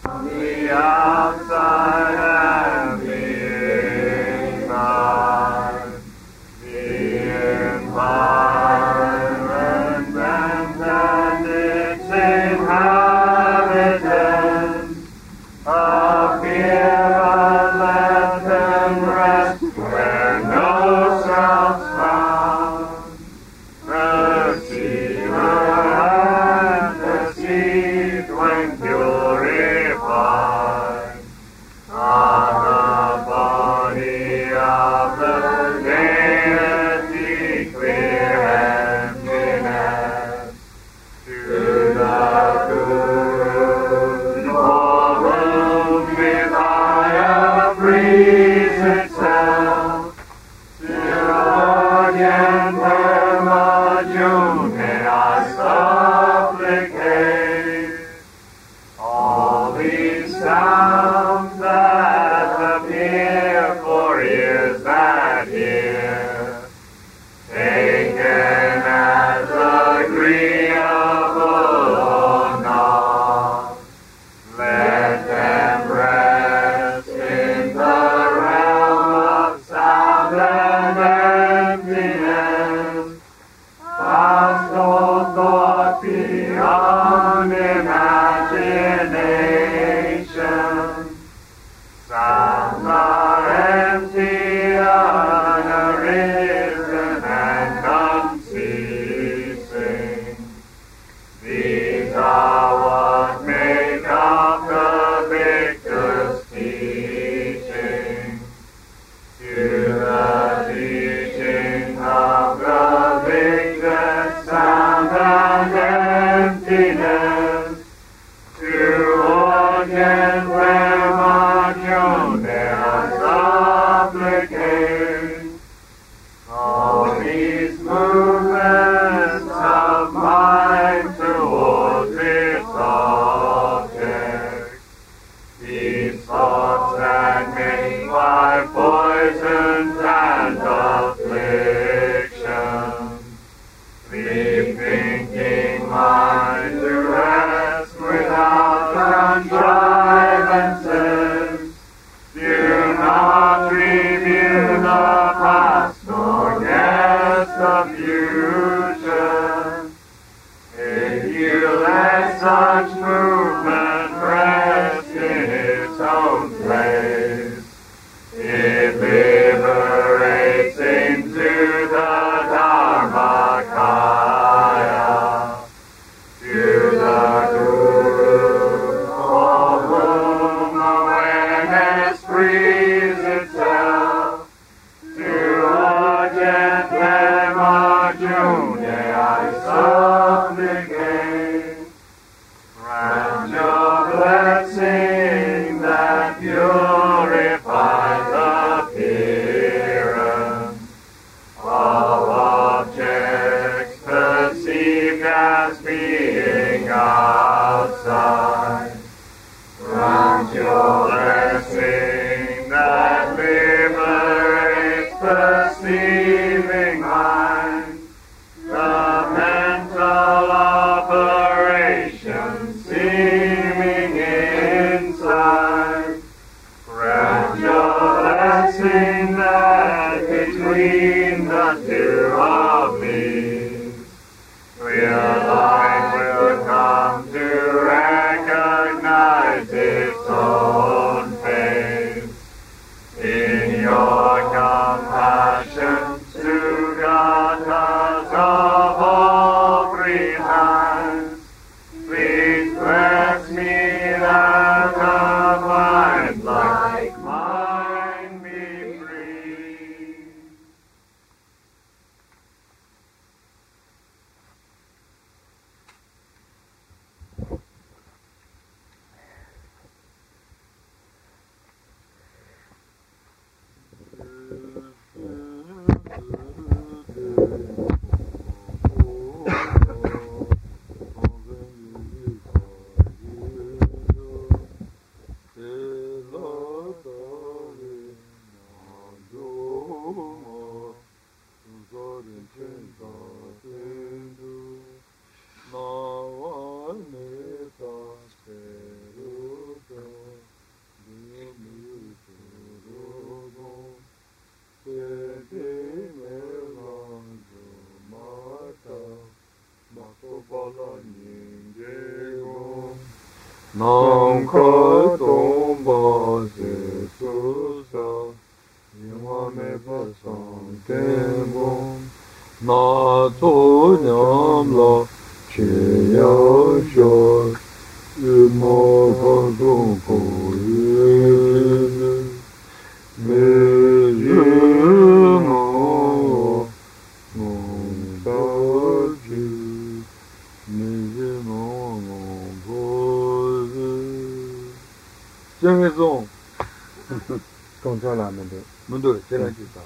The outside and the inside, the environment and its inhabitants, appear and let them rest where no self's found. Receiver and deceived when purified, are the body of the deity clear emptiness. To the Guru, for whom desire frees itself, to orient June, I supplicate. All these sounds that appear for ears that hear, taken as agreeable or not, let them rest in the realm of sound and emptiness. Past all thought beyond imagination, sounds are empty, unarisen, and unceasing. These are what make up the victor's teaching. To the teaching of the victor, sound and emptiness, to orient where Arjuna supplicate. All these movements of mind towards its object, these thoughts that make by poisons and afflictions, leave thinking mind to rest without contrivances. Do not review the past nor guess the future. If you let such movement rest in its own place, it liberates into the Dharmakaya. To the Guru, for whom awareness frees itself, to urgent them Arjuna I supplicate. Grant your blessing that purifies appearance of objects perceived as being outside. Grant your blessing that liberates perceiving mind. The mental operation ceases. Nam kha tom ba se su sa yama me pa sam ten bom na to nyam la che ya sho yu mo ka dong ko yu me yu mo mong sa ju me yu mo mong bo yu Zheng He Zong 工作了没得？ 门对这两句吧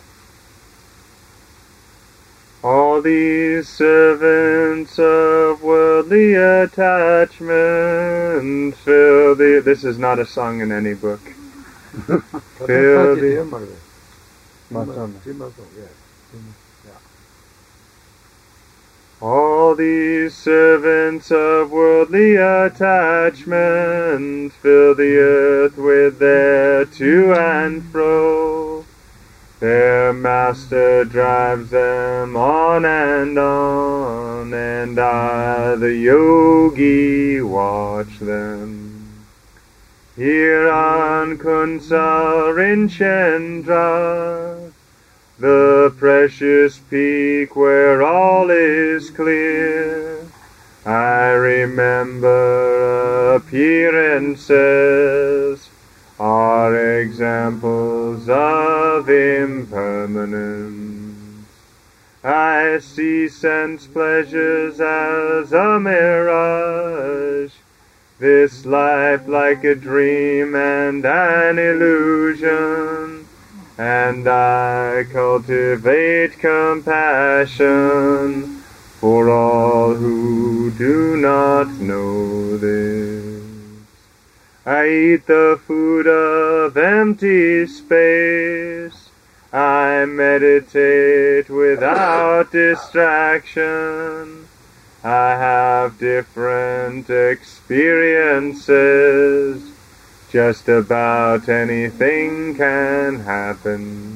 All these servants of worldly attachment fill the... This is not a song in any book. Fill the... All these servants of worldly attachment fill the earth with their to and fro. Their master drives them on, and I, the yogi, watch them. Here on Kunsa Rinchendra, the precious peak where all is clear, I remember appearances are examples of impermanence. I see sense pleasures as a mirage, this life like a dream and an illusion, and I cultivate compassion for all who do not know this. I eat the food of empty space. I meditate without distraction. I have different experiences. Just about anything can happen.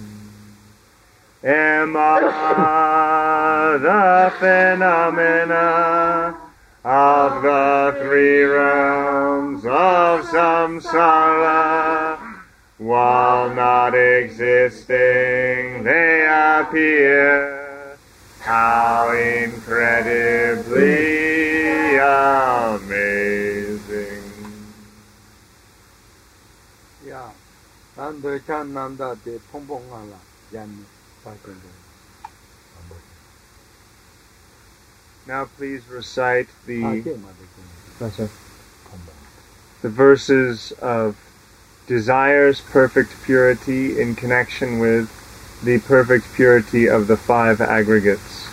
Am I the phenomena of the three realms of samsara? While not existing, they appear. How incredibly amazing. Yeah, and the chan nanda de pong pong ala yan. Now please recite the verses of desire's perfect purity in connection with the perfect purity of the five aggregates.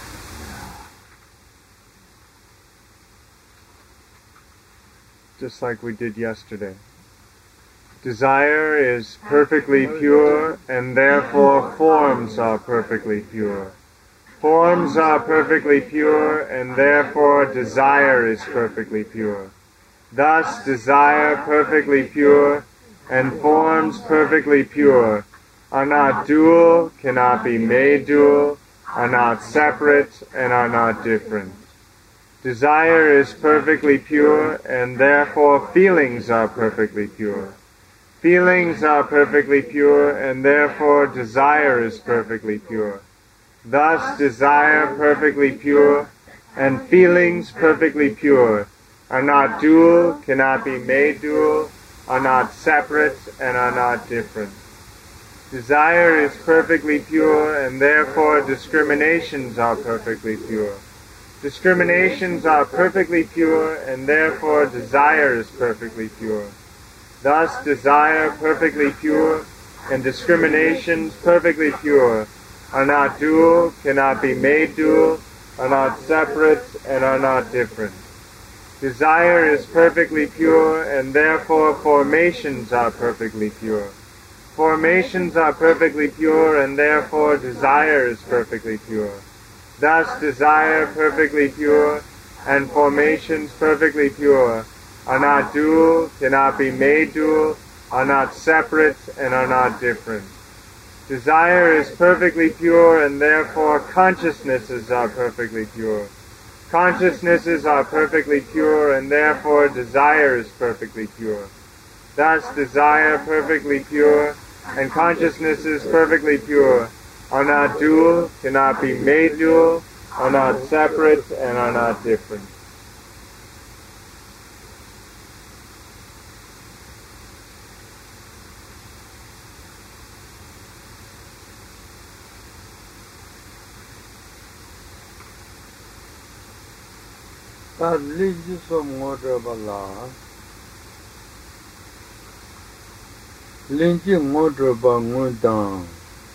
Just like we did yesterday. Desire is perfectly pure, and therefore forms are perfectly pure. Forms are perfectly pure, and therefore desire is perfectly pure. Thus, desire perfectly pure and forms perfectly pure are not dual, cannot be made dual, are not separate, and are not different. Desire is perfectly pure, and therefore feelings are perfectly pure. Feelings are perfectly pure, and therefore desire is perfectly pure. Thus, desire perfectly pure and feelings perfectly pure are not dual, cannot be made dual, are not separate, and are not different. Desire is perfectly pure, and therefore discriminations are perfectly pure. Discriminations are perfectly pure, and therefore desire is perfectly pure. Thus, desire perfectly pure and discriminations perfectly pure are not dual, cannot be made dual, are not separate, and are not different. Desire is perfectly pure, and therefore formations are perfectly pure. Formations are perfectly pure, and therefore desire is perfectly pure. Thus, desire perfectly pure and formations perfectly pure are not dual, cannot be made dual, are not separate, and are not different. Desire is perfectly pure, and therefore consciousnesses are perfectly pure. Consciousnesses are perfectly pure, and therefore desire is perfectly pure. Thus, desire perfectly pure and consciousnesses perfectly pure are not dual, cannot be made dual, are not separate, and are not different. Ta liji so ngotra bala. Liji ngotra ba ngudang.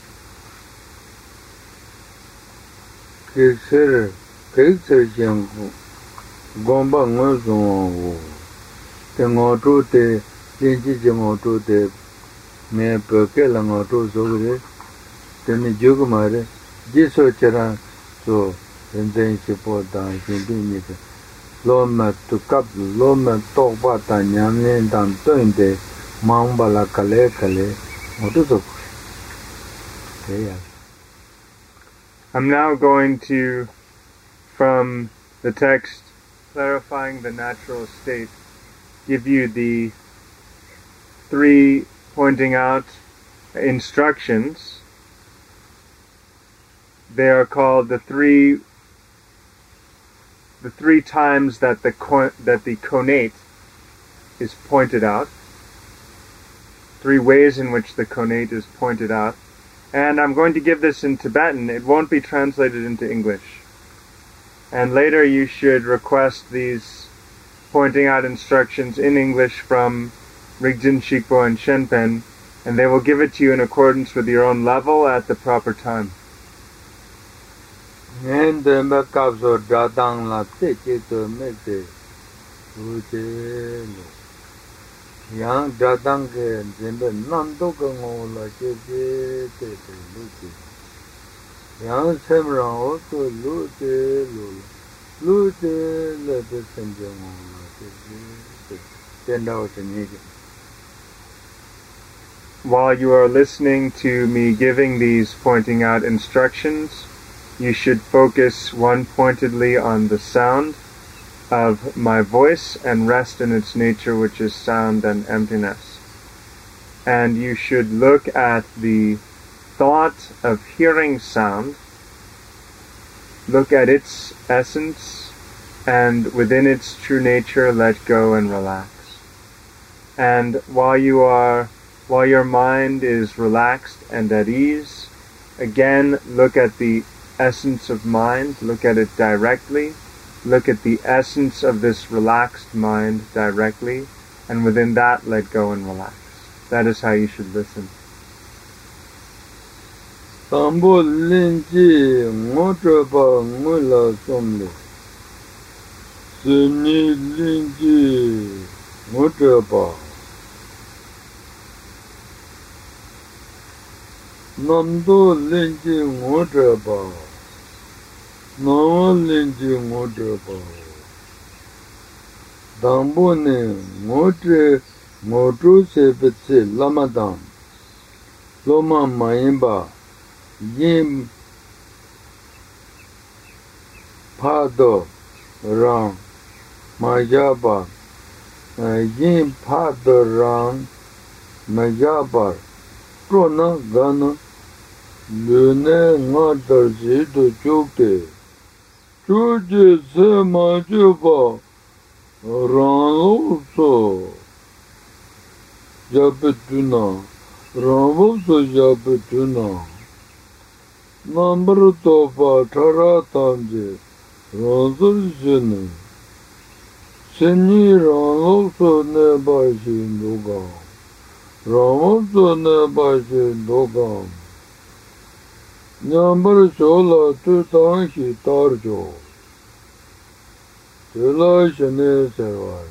Kisir jengu. Gomba nguzungu. Te ngotru te liji ngotru te me peke la ngotru sogre. Teni jugumare. Jiso chera so renten shipo dan shimpinite. Loma tu kap loma tokpa ta nyamlen dan toinde mamba la kale motuso. I'm now going to, from the text clarifying the natural state, give you the 3 pointing out instructions. They are called the three times that the connate is pointed out. 3 ways in which the connate is pointed out. And I'm going to give this in Tibetan. It won't be translated into English. And later you should request these pointing out instructions in English from Rigden Shikpo and Shenpen, and they will give it to you in accordance with your own level at the proper time. And the Makabso Dadang la take it to make it. Yang Dadang and Nandokan la take it. Yang Semra also lute, let us send them on 10,000. While you are listening to me giving these pointing out instructions, you should focus one pointedly on the sound of my voice and rest in its nature, which is sound and emptiness. And you should look at the thought of hearing sound, look at its essence, and within its true nature let go and relax. And while your mind is relaxed and at ease, again look at the essence of mind, look at it directly, look at the essence of this relaxed mind directly, and within that let go and relax. That is how you should listen. Tambo linji ngotraba ngula somle. Sini linji ngotraba. Namdo linji ngotraba. Nama linji ngotraba. Tambo ne ngotru sepetse lamadam. Loma mayimba. Yin Pado Rang Majaba Yin Pado Rang Majaba Prona Gana Lune Ngata Zidu Chukte Chuji Sema Juba Rang Oso Japetuna Rang Oso Japetuna Number topa thara tamje ranzul jene seni ranzo ne bashi doga ranzo ne bashi doga number chola tu tangi tarjo chela jene servai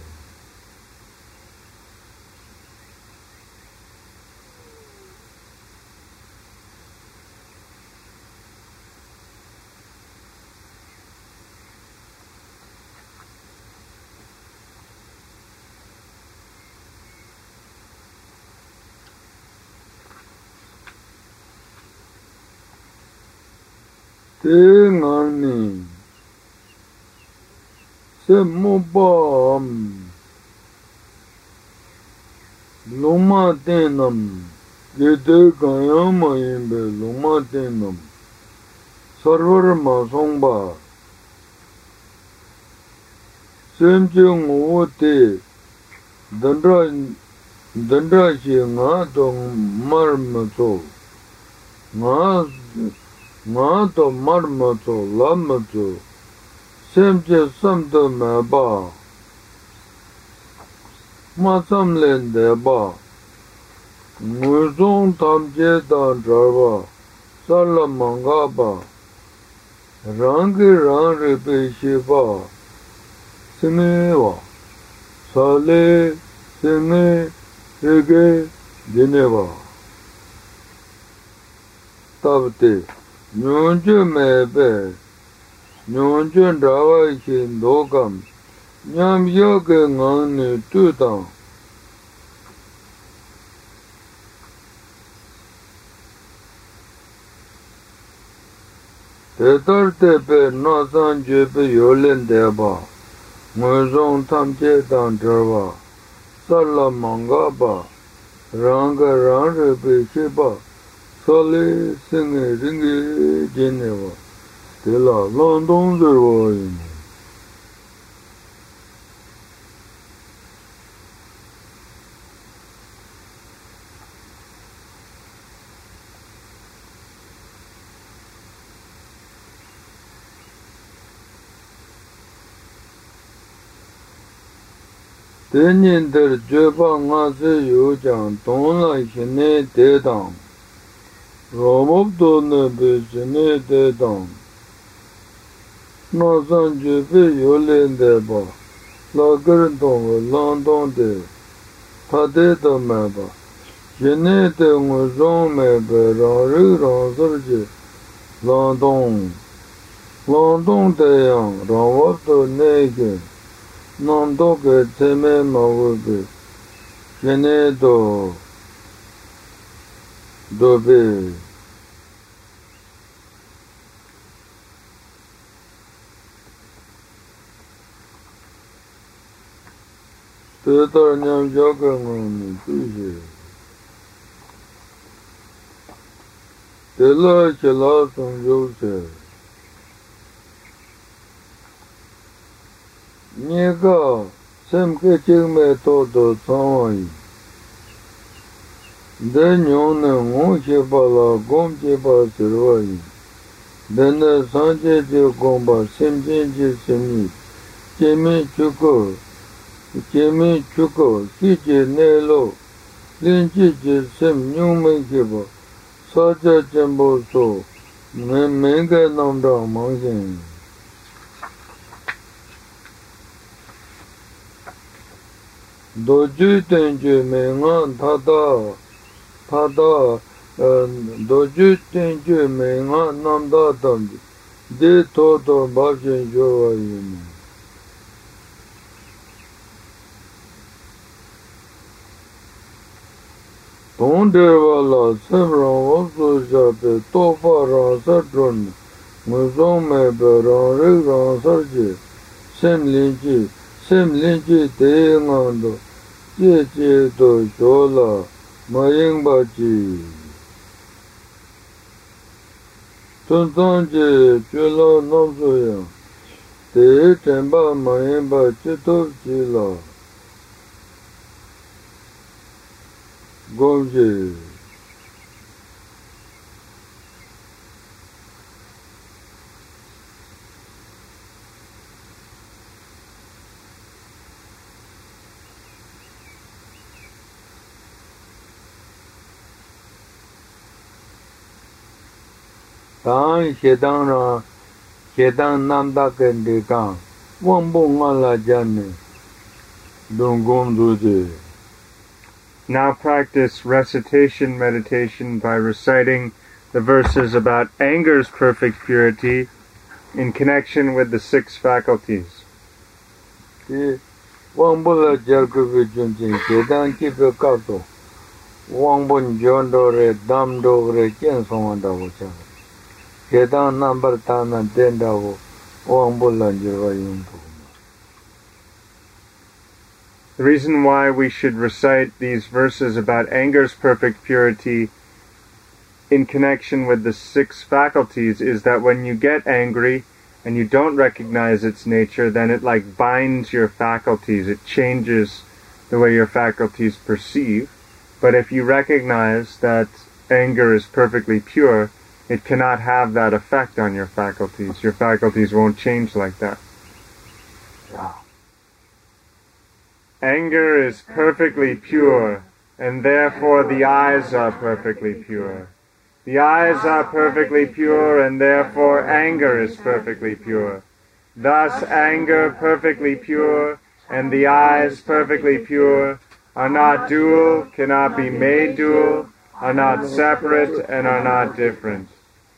Ngani Semubam Luma Tenam Gede Kayama Imbe Luma Tenam Sarvar Masongba Semjung Ote Dandra Shi Nga Tong Marmato Nga To Marmato Lamato Semje Samto Maba Masam Lendeba Muzong Tamje Dan Jarva Salamangaba Rangi Rangi Shiva Simewa Sale Sime Rege Dineva Tabte Nyonju Mebe Nyonju Rava Shin Dogam Nyam Yoga Ngani Tudang Tetar Tepe Nasan Jebe Yolen Deba Muzong Tamche Dan Jarva Salamangaba Ranga Rangi Shiva Sale Singe Ringi Geneva Tela London Zervoin Tenin der Jeba Ngase Yojang Dongla Shine Dedang Romob Done Bishine Dedang Nasan Jebe Yolen Deba Lagar Dong London De Tade Meba Shine De Nguzong Mebe Rari Ransarje London Deyang Rawab Do Nege Nando ke teme mawobe Kene dobe Tetar nyam jaga ngani tuje Tela chela song jose Niga semke chingme todo tsawai De nyone ngon cheba la gom cheba sirwai Dene sanje je gomba semjen je semi Chemi chuko Kije nelo Linji je sem nyungme cheba Saja jembo so Menga namda mangsen Doju tenju me ngan tada doju tenju me ngan namda tamdi de toto bhajan jowa yini Tonderwa la semran wasu jabe tofa ransar dron muzong me be ranrik ransar je sem linji te ngando je do jola maying baji Tuntang je jola namsoya te temba maying baji to jila gomje Tang Shedang Namda Kende Kang Wambo Ngala Jane Dongom Duje. Now practice recitation meditation by reciting the verses about anger's perfect purity in connection with the 6 faculties. Wambo Jalkubi Junjin Shedang Kipe Kato Wambo Jondo Re Damdo Re Ken Somanda Wacha. Kedang number tana denda wo wang bulan jirwa yumpu. The reason why we should recite these verses about anger's perfect purity in connection with the 6 faculties is that when you get angry and you don't recognize its nature, then it like binds your faculties. It changes the way your faculties perceive. But if you recognize that anger is perfectly pure, it cannot have that effect on your faculties. Your faculties won't change like that. Anger is perfectly pure, and therefore the eyes are perfectly pure. The eyes are perfectly pure, and therefore anger is perfectly pure. Thus anger perfectly pure, and the eyes perfectly pure, are not dual, cannot be made dual, are not separate, and are not different.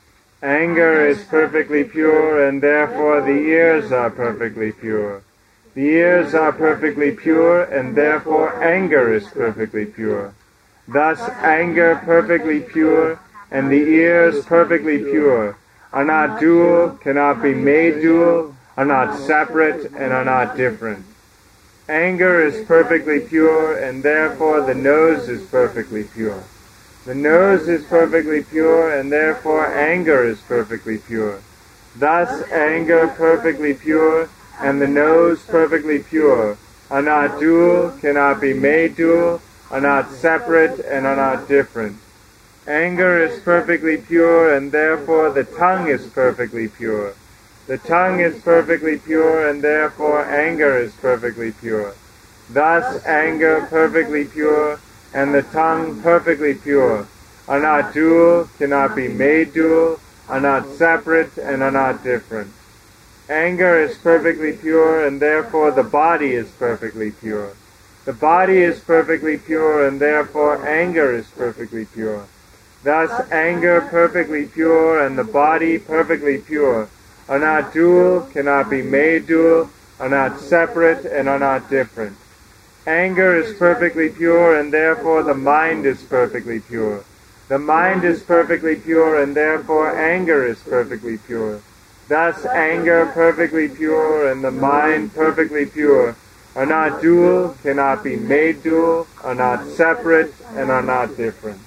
Anger is perfectly pure, and therefore the ears are perfectly pure. The ears are perfectly pure, and therefore anger is perfectly pure. Thus anger perfectly pure, and the ears perfectly pure, are not dual, cannot be made dual, are not separate, and are not different. Anger is perfectly pure, and therefore the nose is perfectly pure. The nose is perfectly pure, and therefore anger is perfectly pure. Thus anger perfectly pure, and the nose perfectly pure, are not dual, cannot be made dual, are not separate, and are not different. Anger is perfectly pure, and therefore the tongue is perfectly pure. The tongue is perfectly pure, and therefore anger is perfectly pure. Thus anger perfectly pure, and the tongue perfectly pure, are not dual, cannot be made dual, are not separate, and are not different. Anger is perfectly pure, and therefore the body is perfectly pure. The body is perfectly pure, and therefore anger is perfectly pure. Thus anger perfectly pure, and the body perfectly pure, are not dual, cannot be made dual, are not separate, and are not different. Anger is perfectly pure, and therefore the mind is perfectly pure. The mind is perfectly pure, and therefore anger is perfectly pure. Thus anger perfectly pure, and the mind perfectly pure, are not dual, cannot be made dual, are not separate, and are not different.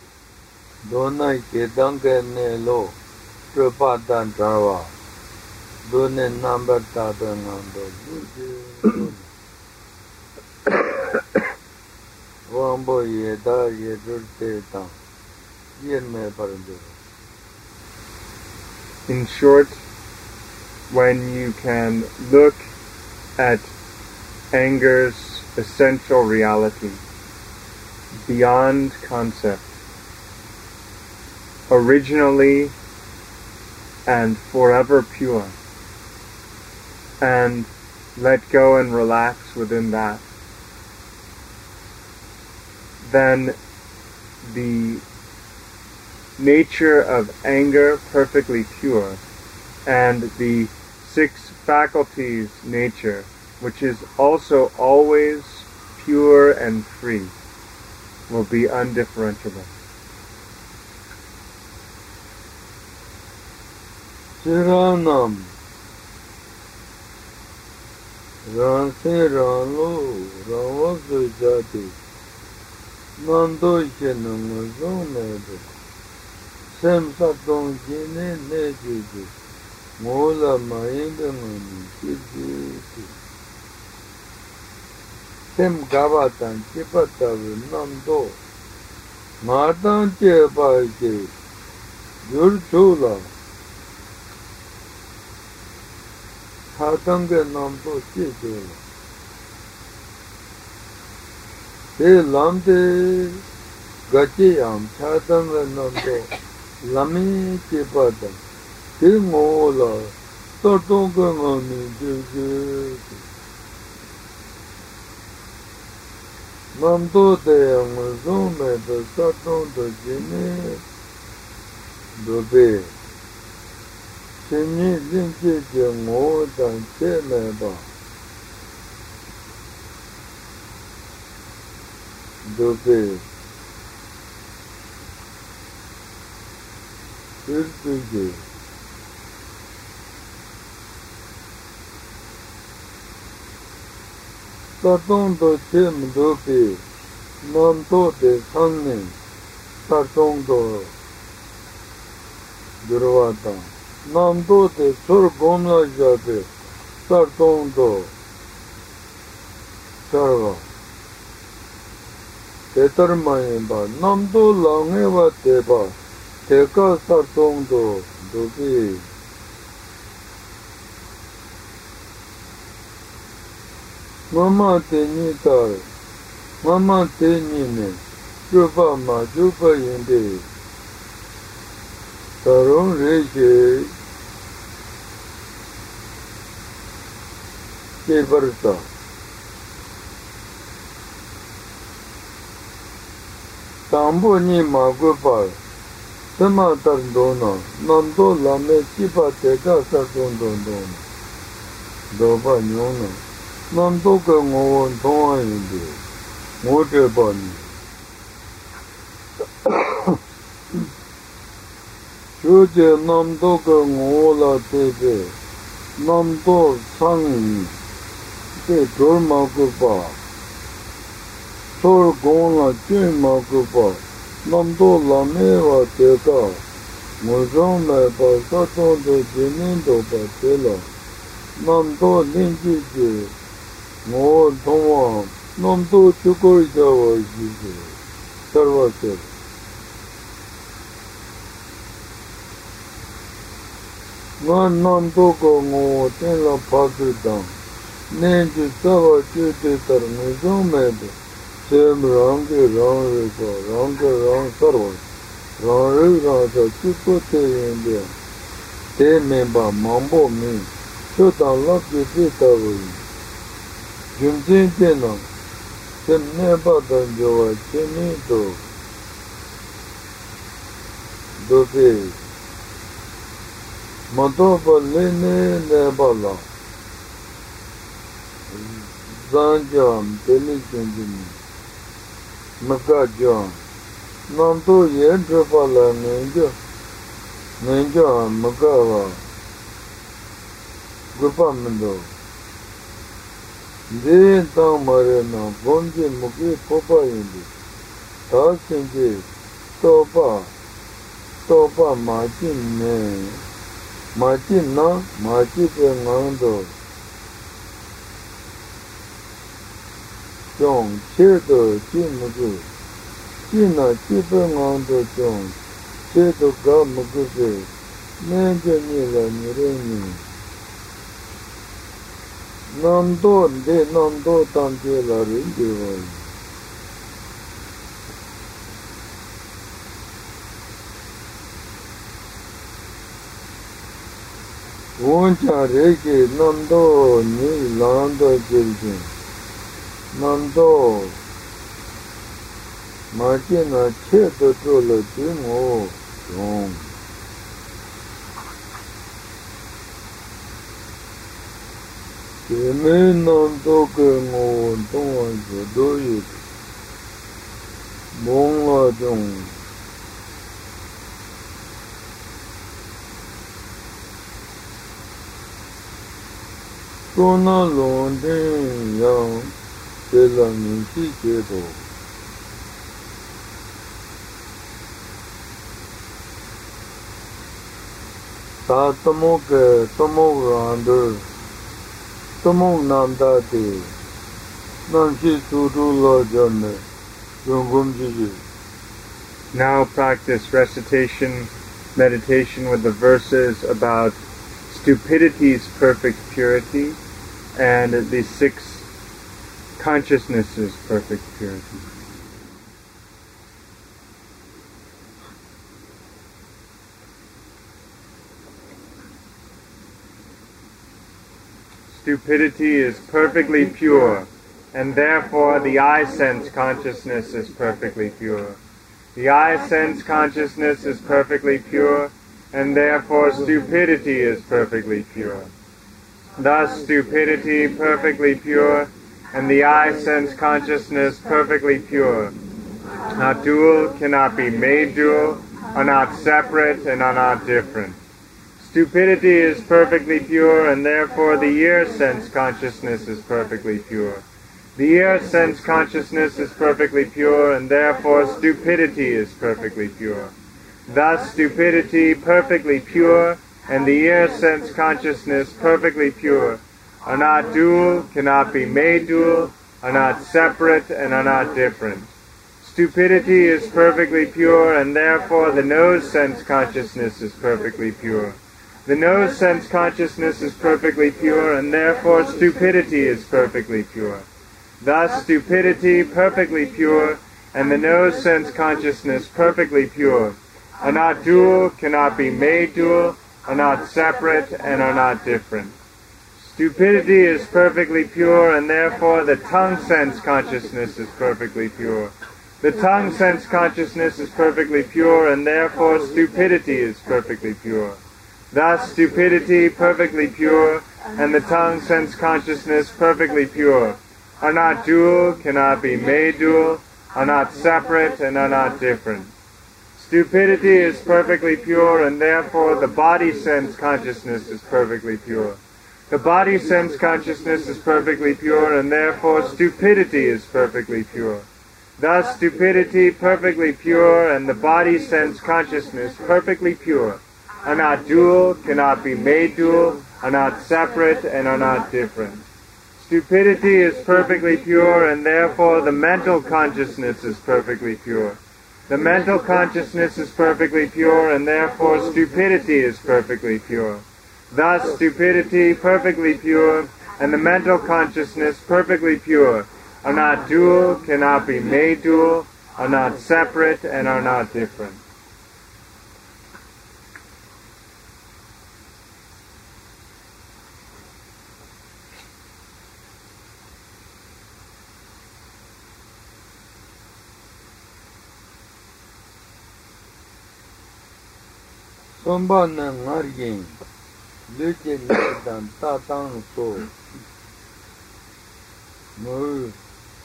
Donai kedange ne lo prapatan trawa. Done number tadanando. Wambo yeda yedurte tam. Yen me parando. In short, when you can look at anger's essential reality beyond concept, originally and forever pure, and let go and relax within that, then the nature of anger perfectly pure and the 6 faculties nature, which is also always pure and free, will be undifferentiable. Siranam Ranse Rano Ravaksu Jati Nando Shenam Zomedo Sem Satong Jine Nejiji Mola Mayengamani Kiti Sem Gavatan Chipatavi Nando Matan Chepaike Yurchula Hatange Namto Chitula Te Lamte Gachiyam Chatange Namto Lami Chipata Te Mola Tatonga Ngani Jiji Namto Te Amazome Te Saton Te Jini Dobe Chini Linki Mo Dan Che Meba Dobe Irpige Sartongdo Chem Dopi, Namto de Sanni, Sartongdo Durvata, Namto de Sur Gomla Jate, Sartongdo Sarva, Tetarmayimba, Namto Langeva Teba, Teka Sartongdo Dopi. Mama teni tar, mama teni ne, juba ma juba yende, tarong reche, kebarta. Tambo ni ma gupa, sama tar dona, namdo lame kipa teka sa dona, doba nyona. Namdo ka ngon thonga yinde, ngote bani. Shuje namdo ka ngola tebe, namdo sangi, te dorma kupa, sor gona chima kupa, namdo lamewa teka, ngozong me pa saton de jinindo pa tela, namdo linji je, Mo Doma, Namdo Chukoi Jawa Jise, Sarvasar. Namdo Ko Mo Tenla Pakritam, Nenji Sava Chute Tar Nizomede, Sem Rangi Rangripa, Rangi Rang Sarvas, Rangi Rangsa Chukote India, Te Memba Mambo Mi, Chutan Lakti Pitavai. Jumjin Tena, Sem Nebatan Joa Chenito, Dope, Matopa Lene Nebala, Zanjam, Telichendini, Makajam, Namto Yentrapala Ninja, Makava, Gupamendo. De tang marena, bonje muki popa indi. Ta sinji, topa machin ne. Machin na, machi pe ngando. Chong, che do, chi muki. Chi na, chi pe ngando chong. Che do ga muki pe. Nenje nila nireni. Namdo de namdo tante la rindiva. Uncha reke namdo ni landa jirgin. Namdo machina che to chola jingo yong. Keme namdo ke ngon tongwa jodo yid. Mongla jong. Sona londin yang tela minchi kedo. Ta tomo ke tomo rander. Tomo namda te. Namchi sudu lo janne. Yongum jiji. Now practice recitation, meditation with the verses about stupidity's perfect purity and the 6 consciousnesses' perfect purity. Stupidity is perfectly pure, and therefore the I-sense consciousness is perfectly pure. The I-sense consciousness is perfectly pure, and therefore stupidity is perfectly pure. Thus stupidity perfectly pure, and the I-sense consciousness perfectly pure. Not dual, cannot be made dual, are not separate, and are not different. Stupidity is perfectly pure, and therefore the ear-sense consciousness is perfectly pure. The ear sense consciousness is perfectly pure, and therefore stupidity is perfectly pure. Thus stupidity perfectly pure and the ear sense consciousness perfectly pure are not dual, cannot be made dual, are not separate, and are not different. Stupidity is perfectly pure, and therefore the nose sense consciousness is perfectly pure. The nose sense consciousness is perfectly pure, and therefore stupidity is perfectly pure. Thus stupidity perfectly pure, and the nose sense consciousness perfectly pure, are not dual, cannot be made dual, are not separate, and are not different. Stupidity is perfectly pure, and therefore the tongue sense consciousness is perfectly pure. The tongue sense consciousness is perfectly pure, and therefore stupidity is perfectly pure. Thus stupidity perfectly pure, and the tongue sense consciousness perfectly pure, are not dual, cannot be made dual, are not separate, and are not different. Stupidity is perfectly pure, and therefore the body sense consciousness is perfectly pure. The body sense consciousness is perfectly pure, and therefore stupidity is perfectly pure. Thus stupidity perfectly pure, and the body sense consciousness perfectly pure, are not dual, cannot be made dual, are not separate, and are not different. Stupidity is perfectly pure, and therefore the mental consciousness is perfectly pure. The mental consciousness is perfectly pure, and therefore stupidity is perfectly pure. Thus stupidity perfectly pure, and the mental consciousness perfectly pure, are not dual, cannot be made dual, are not separate, and are not different. Sombana Nargin, Luke Nadan Tatang So Mu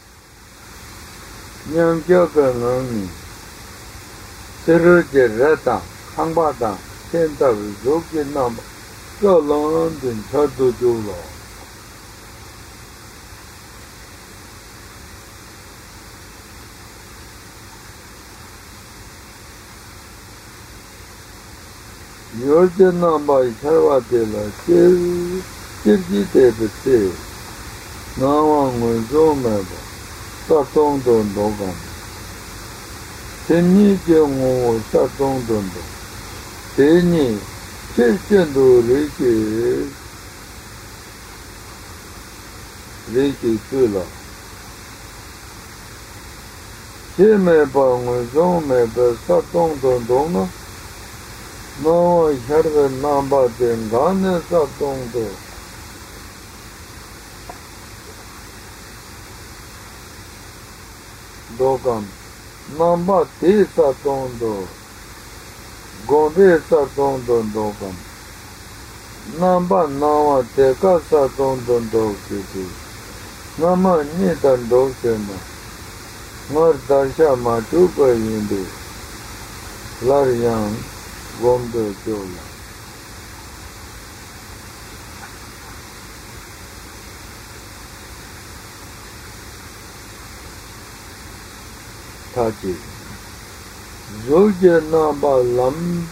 Nyam Joga Nami Seruja Rata, Hangbata, Senta Zoki Nam, So Long in Chadu Jula. Yojana by Sarvatela, Kirji Debate, Nawan Zomeba, Satong Don Dogan, Teni Jamo Satong Dondo, Teni, Chendo Riki Tula, Chemeba Zomeba, Satong Dondona. No, Herve Namba den Gane Satondo. Dogan Namba Te Satondo. Gombe Satondo Dogan. Namba Nawa Teka Satondo Dogiti. Nama Nitan Dogena. Mar Dasha Matuka Yindu. Larian. Gombe Jola. Taji. Zoja Naba Lam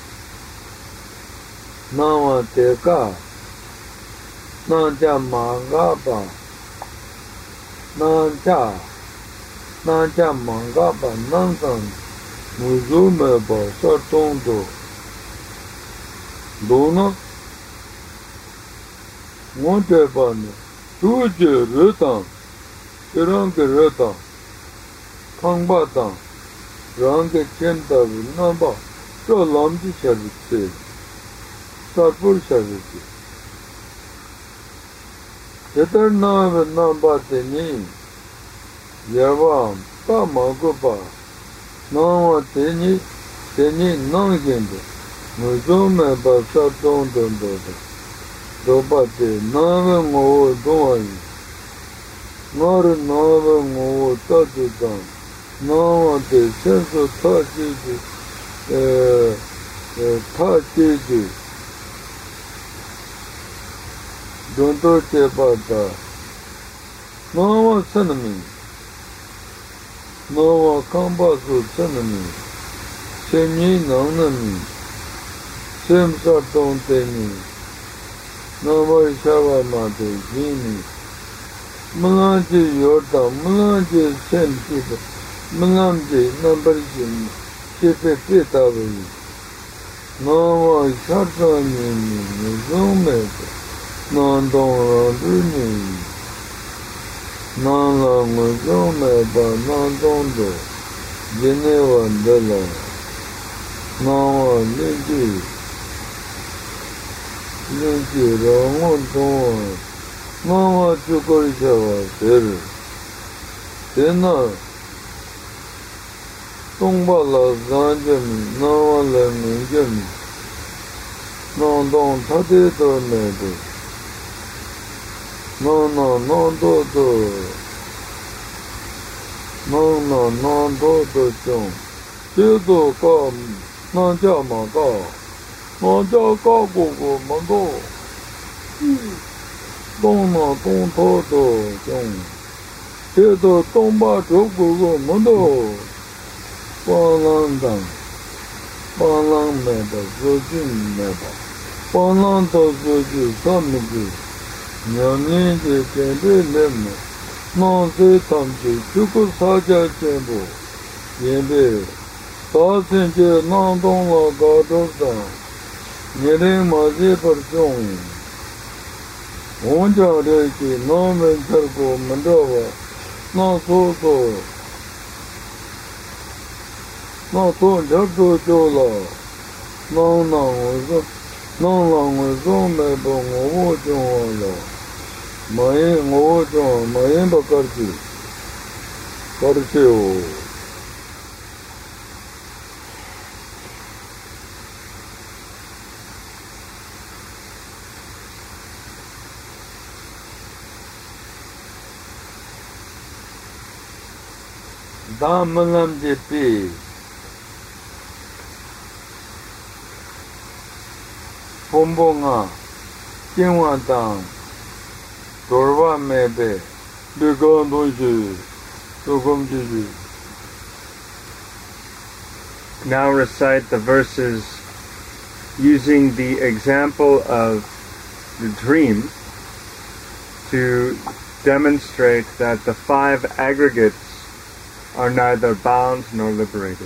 Nawa Teka Nanja Mangaba Nanja Mangaba Nangan Muzume ba Satondo Dona Montebane Tuje Retan Range Retan Kangbatan Range Chenta Namba So Lamdi Shavitse Satpur Shavitse Yeter Nava Namba Teni Yavam Tamagoba Nawa Teni Nangende, Muzome Basa Dondo, Dobate, Nava Mo Doy, Nor Nava Mo Tajudan, Nawa de Senso Taji, Dondo Chebata, Nava Sanami, Nava Kambasu Sanami, Semi Nanami, Semsa Tonteni, Nava Shava Mate, Gini, Melange Yorta, Melange Sentida, Melange Nambarjin, Chepe Petavi, Nava Shatani, Zomet, Nandon Runi, Nala Muzomeba, Nandondo, Geneva Della, Nava Ligi, Ramon, Nava Chukorisava, Seri, Tena, Tongbala Zanjami, Nava Lemingami, Nandon Tadeto Medo, No, do, chong. Chido ka, nan jia ma ka. Nan jia ka go, ma do. Dong to do, chong. Chido dong ba chok go, ma do. Lang dang. Lang me da, zo jin me ba. Lang to zo ju, sa me ju. Nyani je kende lemme, nanse tamche chuku saja chenpo, yenbe, sasen je nandong la gado san, nyere maje par chong, onja re ki namen charko mandawa, na so jabdo chola, nang lang zo me bo ngo chong la. Maye ngo chong, maye bakarchi, karcheo. Damalam jepi, Pombonga, Kinwatang, Dorwa Mebe, Dugon Doji, Dogom Jiji. Now recite the verses using the example of the dream to demonstrate that the five aggregates are neither bound nor liberated.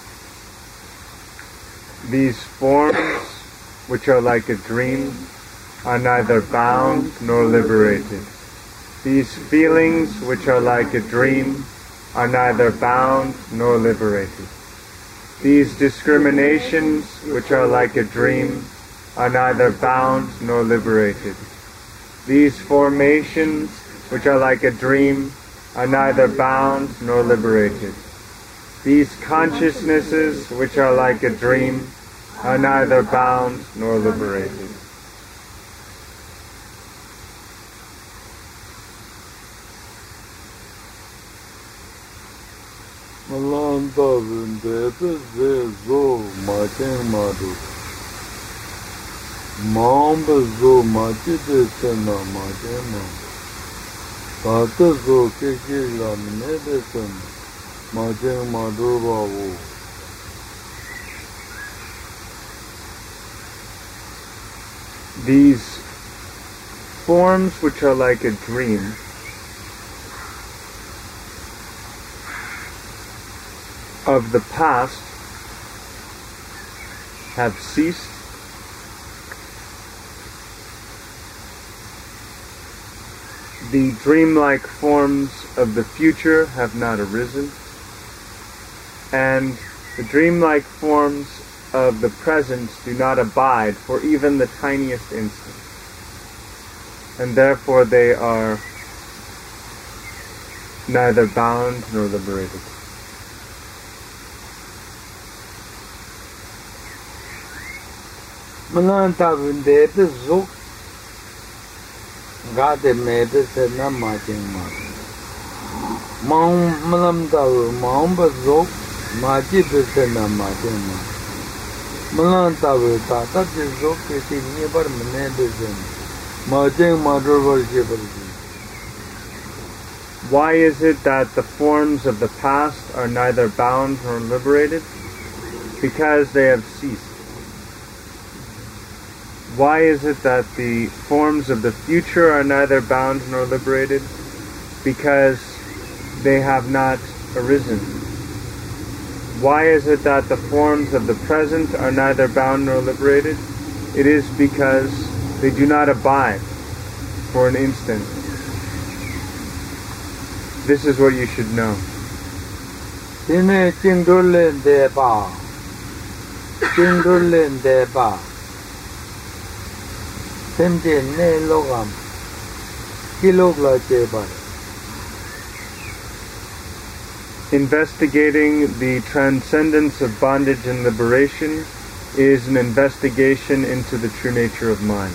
These forms, which are like a dream, are neither bound nor liberated. These feelings, which are like a dream, are neither bound nor liberated. These discriminations, which are like a dream, are neither bound nor liberated. These formations, which are like a dream, are neither bound nor liberated. These consciousnesses, which are like a dream, are neither bound nor liberated. Malanta vindete ze zo maten madu. Mamba zo matite sena maten madu. Tata zo keke la minete sena maten madu babu. These forms which are like a dream of the past have ceased. The dreamlike forms of the future have not arisen, and the dreamlike forms of the present do not abide for even the tiniest instant, and therefore they are neither bound nor liberated. Malanta vindete zo gade mede sena maten madu. Malamta mamba zo matite sena maten madu. Malanta tata zo kesi nebar mene de sena maten madu varje varje. Why is it that the forms of the past are neither bound nor liberated? Because they have ceased. Why is it that the forms of the future are neither bound nor liberated? Because they have not arisen. Why is it that the forms of the present are neither bound nor liberated? It is because they do not abide for an instant. This is what you should know. Investigating the transcendence of bondage and liberation is an investigation into the true nature of mind.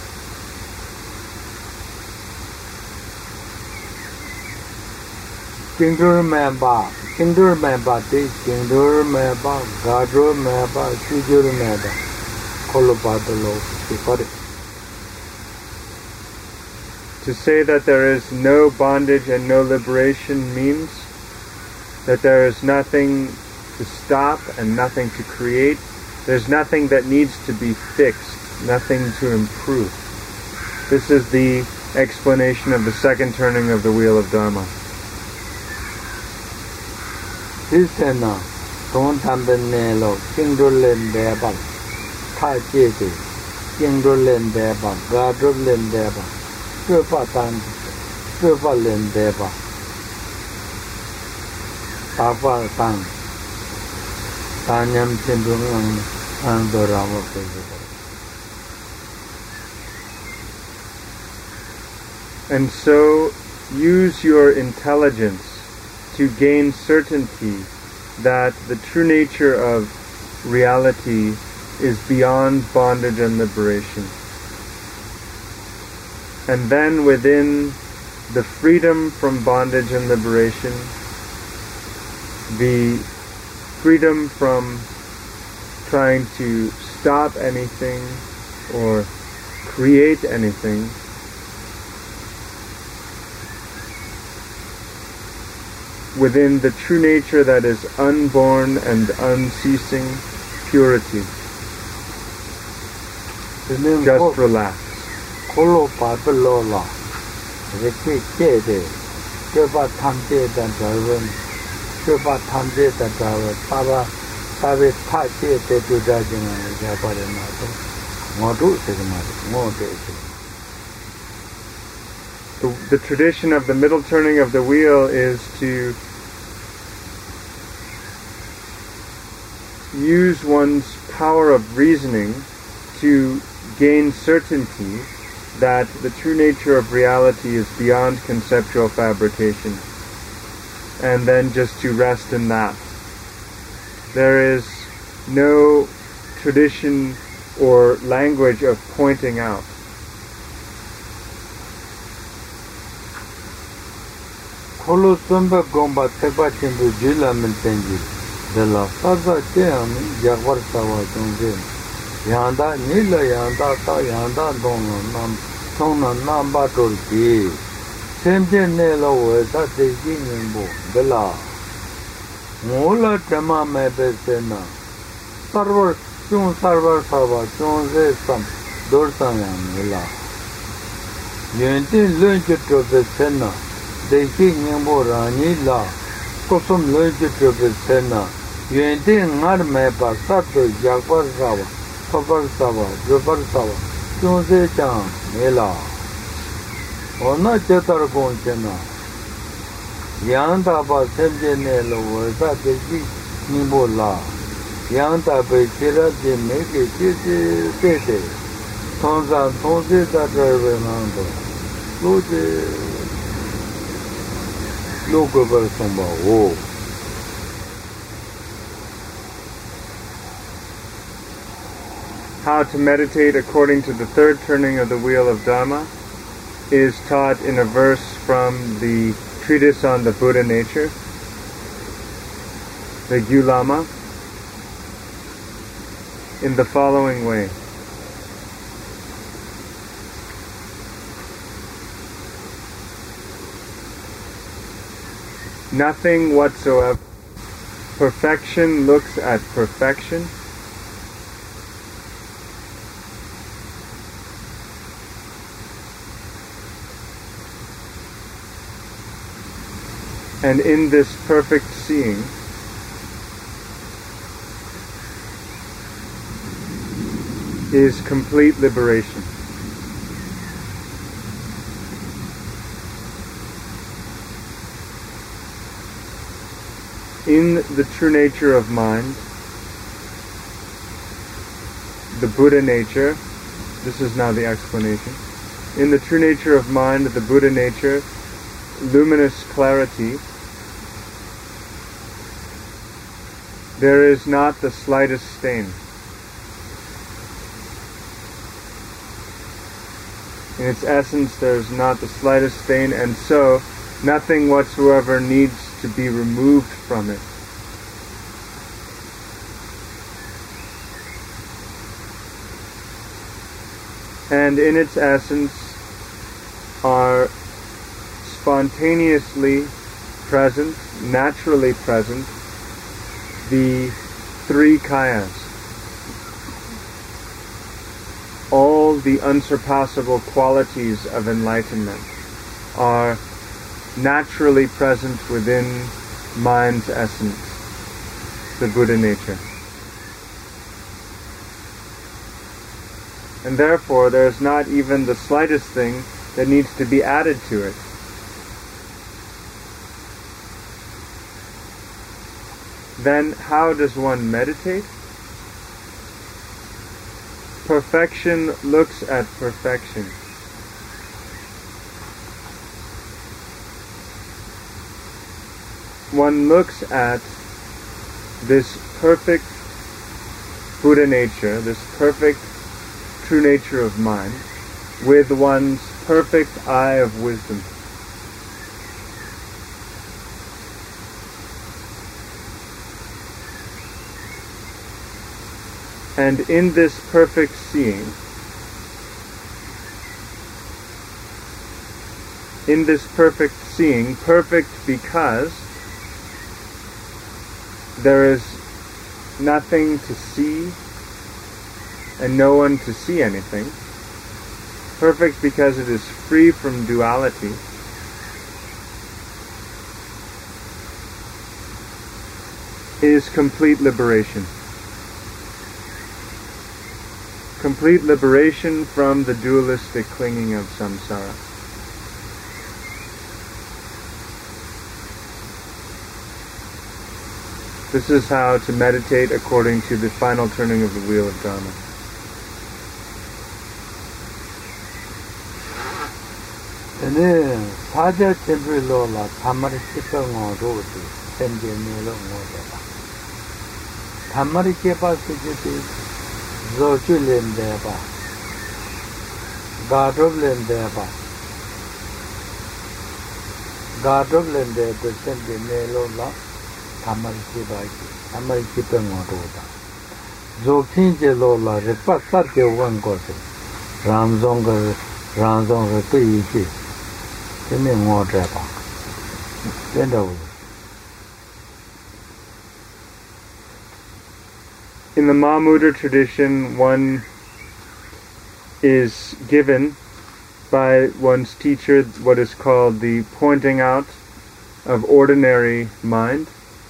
To say that there is no bondage and no liberation means that there is nothing to stop and nothing to create. There's nothing that needs to be fixed, nothing to improve. This is the explanation of the second turning of the wheel of Dharma. And so use your intelligence to gain certainty that the true nature of reality is beyond bondage and liberation. And then within the freedom from bondage and liberation, the freedom from trying to stop anything or create anything, within the true nature that is unborn and unceasing purity. Just relax. The tradition of the middle turning of the wheel is to use one's power of reasoning to gain certainty that the true nature of reality is beyond conceptual fabrication, and then just to rest in that. There is no tradition or language of pointing out. Yanda nila yanda ta yanda dona namba turki semje nela weta teki nimbo bela mola tema me besena sarvar chung se sam dorsan yamela yente lunch to besena teki nimbo rani la kosum lunch to besena yente ngar me pa sato jakvar sawa Pabar Sava, Jubar Sava, Chunze Chang, Mela. Ona Chetar Gonchena. Yanta Ba Semje Nelo, Wasa Teji Nibola. Yanta Bechira de Meke Tete. Tonza Tonze Tatra Venando. Logo Bersomba, oh. How to meditate according to the third turning of the wheel of Dharma is taught in a verse from the treatise on the Buddha nature, the Gyu Lama, in the following way. Nothing whatsoever. Perfection looks at perfection. And in this perfect seeing, is complete liberation. In the true nature of mind, the Buddha nature, this is now the explanation. In the true nature of mind, the Buddha nature, luminous clarity, there is not the slightest stain. In its essence, there is not the slightest stain, and so nothing whatsoever needs to be removed from it. And in its essence are spontaneously present, naturally present, the three kayas. All the unsurpassable qualities of enlightenment are naturally present within mind's essence, the Buddha nature. And therefore there is not even the slightest thing that needs to be added to it. Then how does one meditate? Perfection looks at perfection. One looks at this perfect Buddha nature, this perfect true nature of mind, with one's perfect eye of wisdom. And in this perfect seeing, perfect because there is nothing to see and no one to see anything. Perfect because it is free from duality. Is complete liberation. Complete liberation from the dualistic clinging of samsara. This is how to meditate according to the final turning of the wheel of Dharma. 네, 사자 templ로라 담마리 식당으로 샘제네로 모데라. 담마리 개발스지도 조줄렌데바. 가드블렌데바. 가드블렌데도 샘제네로라 담마리 개발이. 담마리 식당으로다. 조킨제로라 레파사게 원 것을 람종거 람종거 뜨이지. In the Mahamudra tradition, one is given by one's teacher what is called the pointing out of ordinary mind.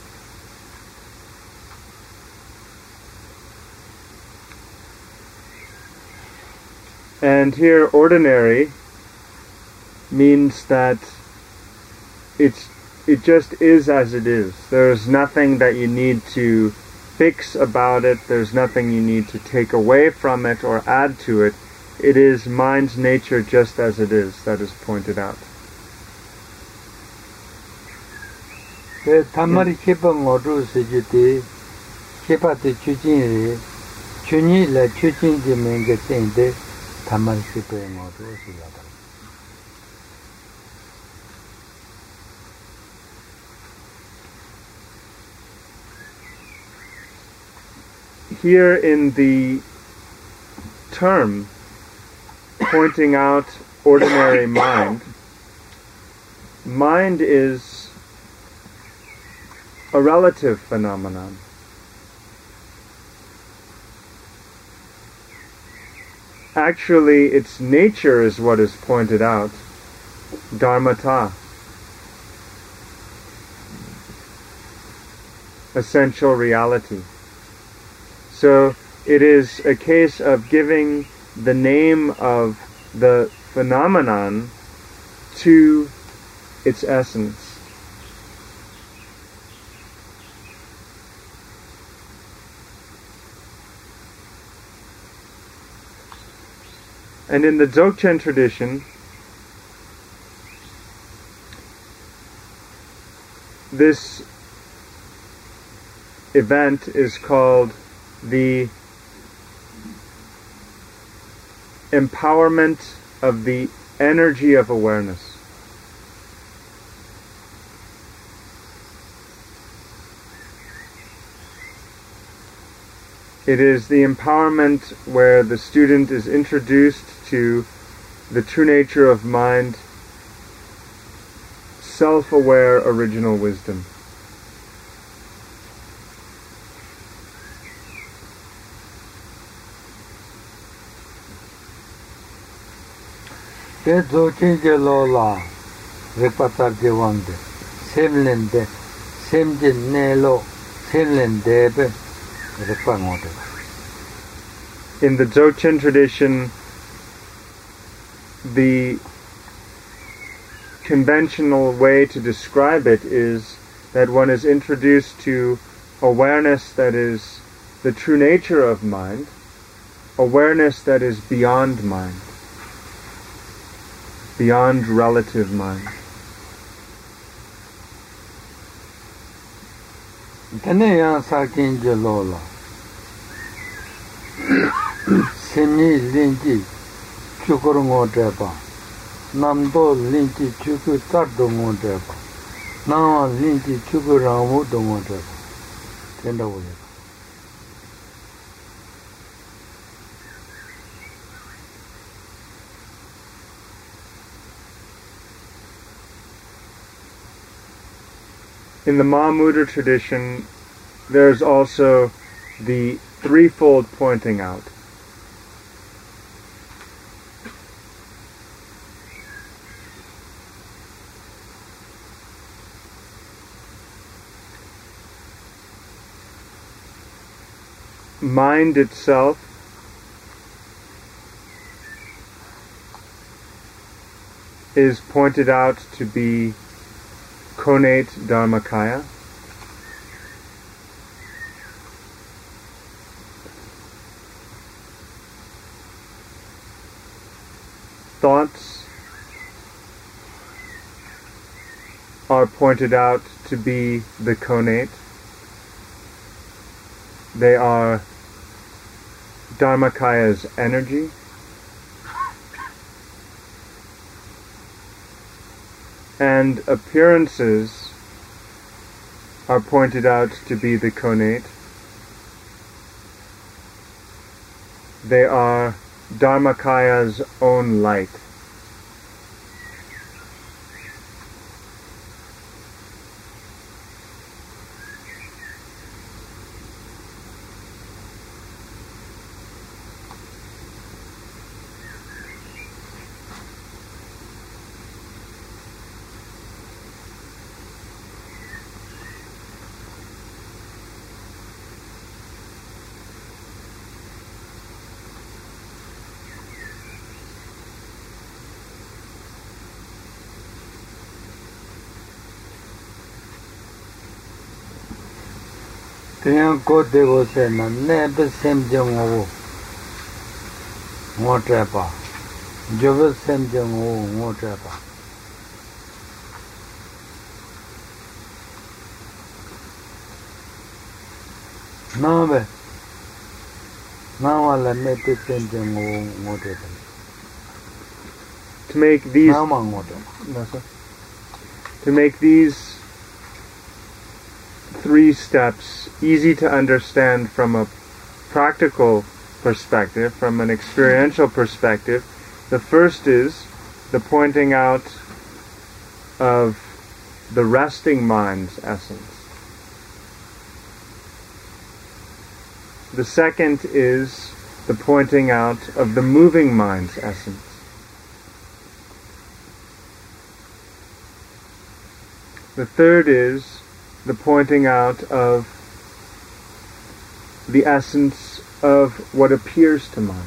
And here, ordinary means that it just is as it is. There's nothing that you need to fix about it. There's nothing you need to take away from it or add to it. It is mind's nature just as it is that is pointed out. 담마리 개방 어두스지데 개파데 추진이 추니라 추진지 men게 텐데 담마리 개방 어두스지다. Here in the term pointing out ordinary mind, mind is a relative phenomenon. Actually, its nature is what is pointed out, dharmata, essential reality. So it is a case of giving the name of the phenomenon to its essence. And in the Dzogchen tradition, this event is called the empowerment of the energy of awareness. It is the empowerment where the student is introduced to the true nature of mind, self-aware original wisdom. Te Dzogchen je lo la repatar je wangde semlende semje ne lo semlende be repangode. In the Dzogchen tradition, the conventional way to describe it is that one is introduced to awareness that is the true nature of mind, awareness that is beyond mind, beyond relative mind. Tene ya sakin je lo la semi linji chukur ngote pa namdo linji chukur tardo ngote pa nama linji chukur ramu do ngote pa tenda wole. In the Mahamudra tradition, there's also the threefold pointing out. Mind itself, is pointed out to be connate dharmakaya. Thoughts are pointed out to be the connate. They are dharmakaya's energy. And appearances are pointed out to be the connate. They are dharmakaya's own light. Kaya ko devo se na nebe sem jeng o ngote pa jobe sem jeng o ngote pa nabe nawala nebe sem jeng o ngote pa. To make these three steps easy to understand from a practical perspective, from an experiential perspective, the first is the pointing out of the resting mind's essence. The second is the pointing out of the moving mind's essence. The third is the pointing out of the essence of what appears to mind.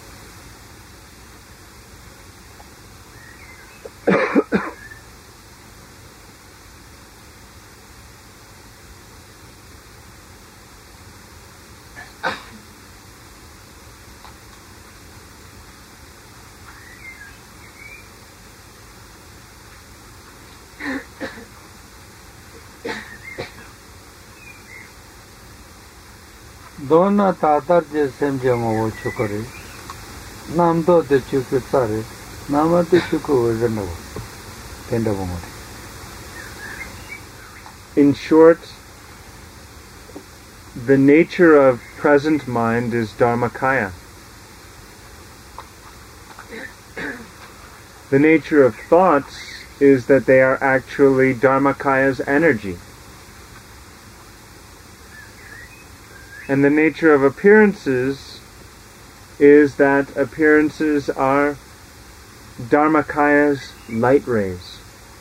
Dona tatar je semje mo chukare nam to de chukku tare nama de chukku reno tenda bo. In short, the nature of present mind is Dharmakaya. The nature of thoughts is that they are actually Dharmakaya's energy. And the nature of appearances is that appearances are Dharmakaya's light rays.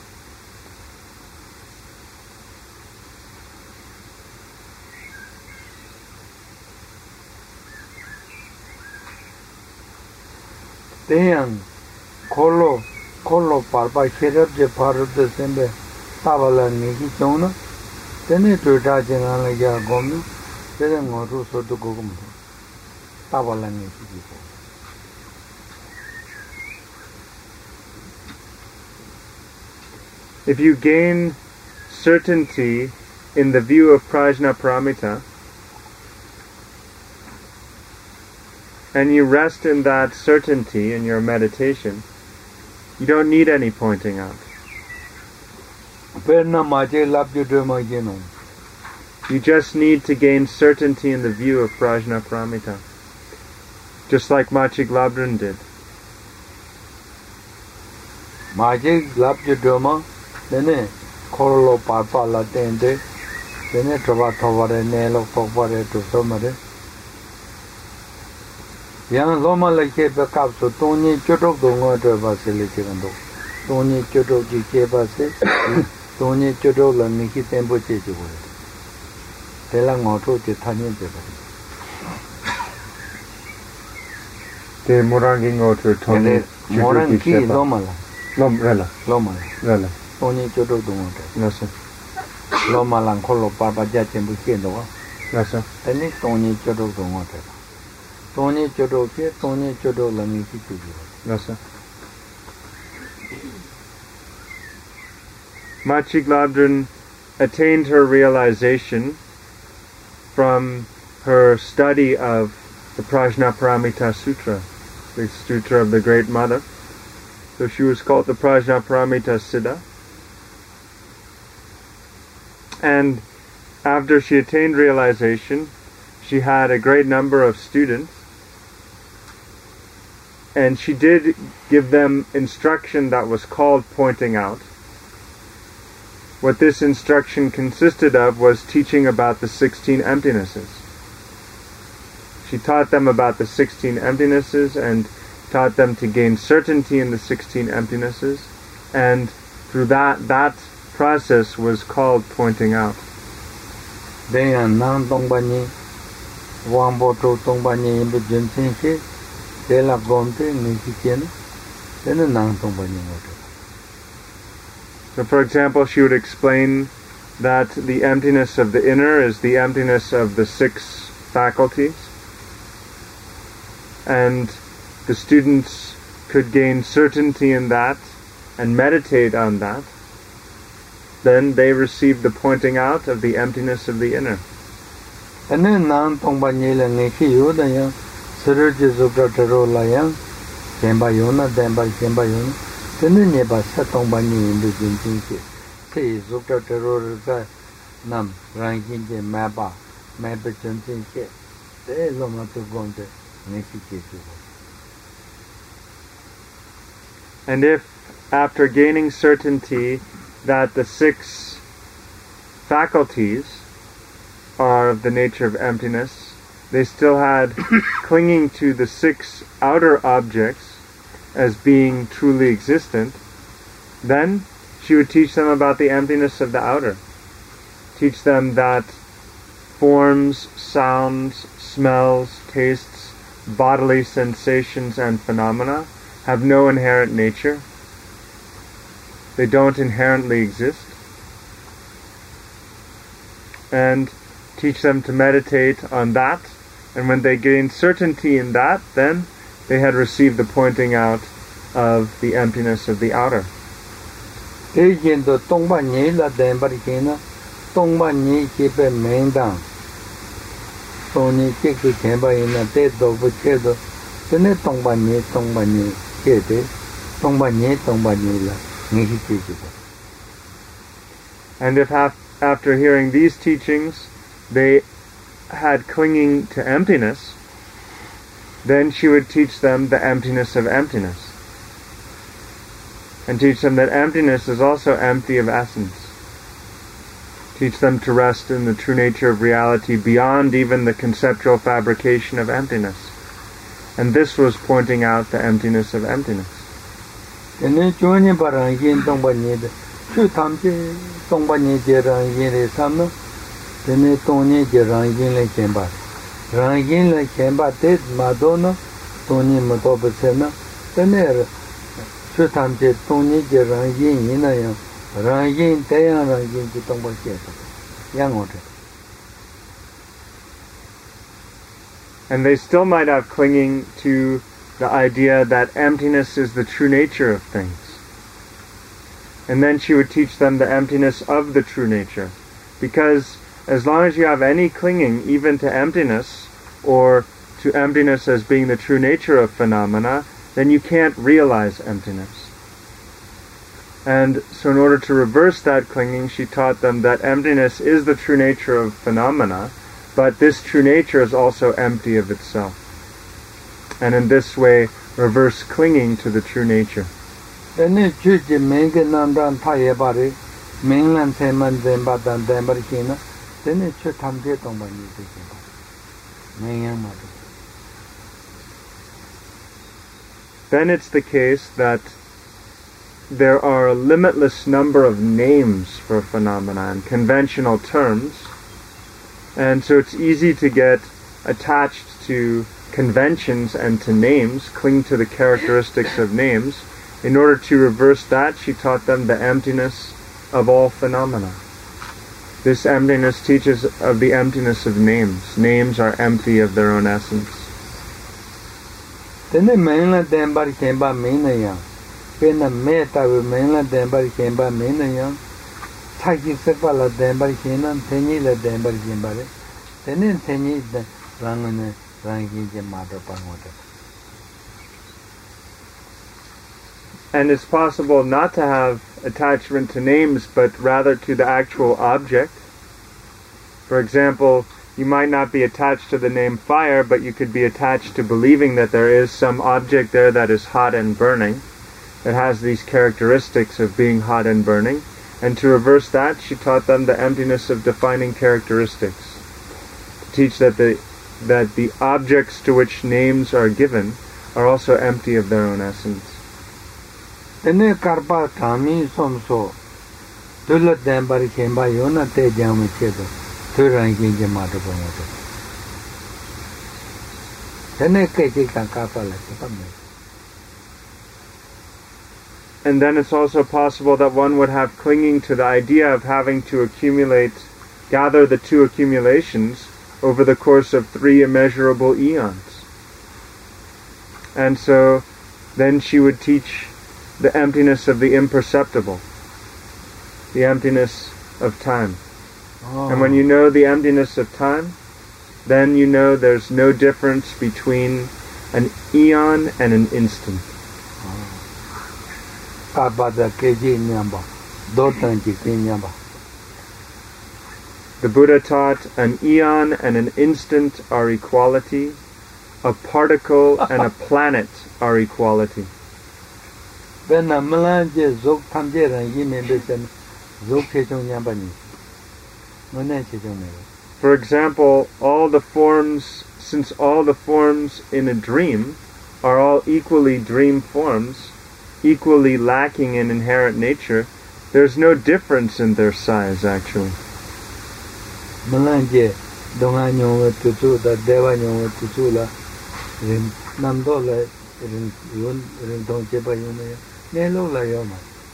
Then kolo parpa sherab je parut de sembe tavala ni ki chona tene toita jena la ya gomno tene ngoru so to gogum tavala ni ki ko. If you gain certainty in the view of Prajnaparamita, and you rest in that certainty in your meditation, you don't need any pointing out. You just need to gain certainty in the view of Prajnaparamita, just like Machik Labdran did. Machik Labdran dene korolo parpa la tende dene trova thovare nelo thovare to somare yang loma la ke backup so toni chotok do ngo ba se le chirando toni chotok ji ke ba se toni chotok la ni ki tempo che ji bo de la ngo tho che thanyin de ba de morangi ngo tho toni morangi loma la loma la toni chotok do ngo no sir loma la kholo pa ba ja chen bu chen do no sir tani toni chotok do ngo de Tony Chodoke, Tony Chodo Lamiki. No, sir. Machik Labdran attained her realization from her study of the Prajnaparamita Sutra, the Sutra of the Great Mother. So she was called the Prajnaparamita Siddha. And after she attained realization, she had a great number of students. And she did give them instruction that was called pointing out. What this instruction consisted of was teaching about the 16 emptinesses. She taught them about the 16 emptinesses and taught them to gain certainty in the 16 emptinesses. And through that process was called pointing out. So for example, she would explain that the emptiness of the inner is the emptiness of the 6 faculties, and the students could gain certainty in that and meditate on that. Then they received the pointing out of the emptiness of the inner. And then Suraj Zubrataro Layang, Kembayona, Demba Kembayona, Teneba Satombani in the Jinjinki. Say Zubrataro Nam, Ranking Maba, Maba Jinjinki. There is no matter going to Niki. And if, after gaining certainty that the 6 faculties are of the nature of emptiness, they still had clinging to the 6 outer objects as being truly existent, then she would teach them about the emptiness of the outer. Teach them that forms, sounds, smells, tastes, bodily sensations and phenomena have no inherent nature. They don't inherently exist. And teach them to meditate on that, and when they gain certainty in that, then they had received the pointing out of the emptiness of the outer. And if after hearing these teachings they had clinging to emptiness, then she would teach them the emptiness of emptiness, and teach them that emptiness is also empty of essence. Teach them to rest in the true nature of reality beyond even the conceptual fabrication of emptiness. And this was pointing out the emptiness of emptiness. And they still might have clinging to the idea that emptiness is the true nature of things. And then she would teach them the emptiness of the true nature. Because as long as you have any clinging even to emptiness, or to emptiness as being the true nature of phenomena, then you can't realize emptiness. And so in order to reverse that clinging, she taught them that emptiness is the true nature of phenomena, but this true nature is also empty of itself. And in this way, reverse clinging to the true nature. Then it's the case that there are a limitless number of names for phenomena and conventional terms, and so it's easy to get attached to conventions and to names, cling to the characteristics of names. In order to reverse that, she taught them the emptiness of all phenomena. This emptiness teaches of the emptiness of names. Names are empty of their own essence. And it's possible not to have attachment to names, but rather to the actual object. For example, you might not be attached to the name fire, but you could be attached to believing that there is some object there that is hot and burning, that has these characteristics of being hot and burning. And to reverse that, she taught them the emptiness of defining characteristics. To teach that the objects to which names are given are also empty of their own essence. Tene karpa tami somso tula dembari kemba yona te jamu chedo turangi je madu bomoto tene keji karpa la chapame. And then it's also possible that one would have clinging to the idea of having to gather the 2 accumulations over the course of 3 immeasurable eons. And so then she would teach the emptiness of the imperceptible, the emptiness of time. And when you know the emptiness of time, then you know there's no difference between an eon and an instant. The Buddha taught an eon and an instant are equality, a particle and a planet are equality. For example, all the forms, since all the forms in a dream are all equally dream forms, equally lacking in inherent nature, there's no difference in their size, actually. Malanje donga nyong tutu da deva nyong tutu la rin namdo la rin yun rin dong cheba yun ne lo la yo ma.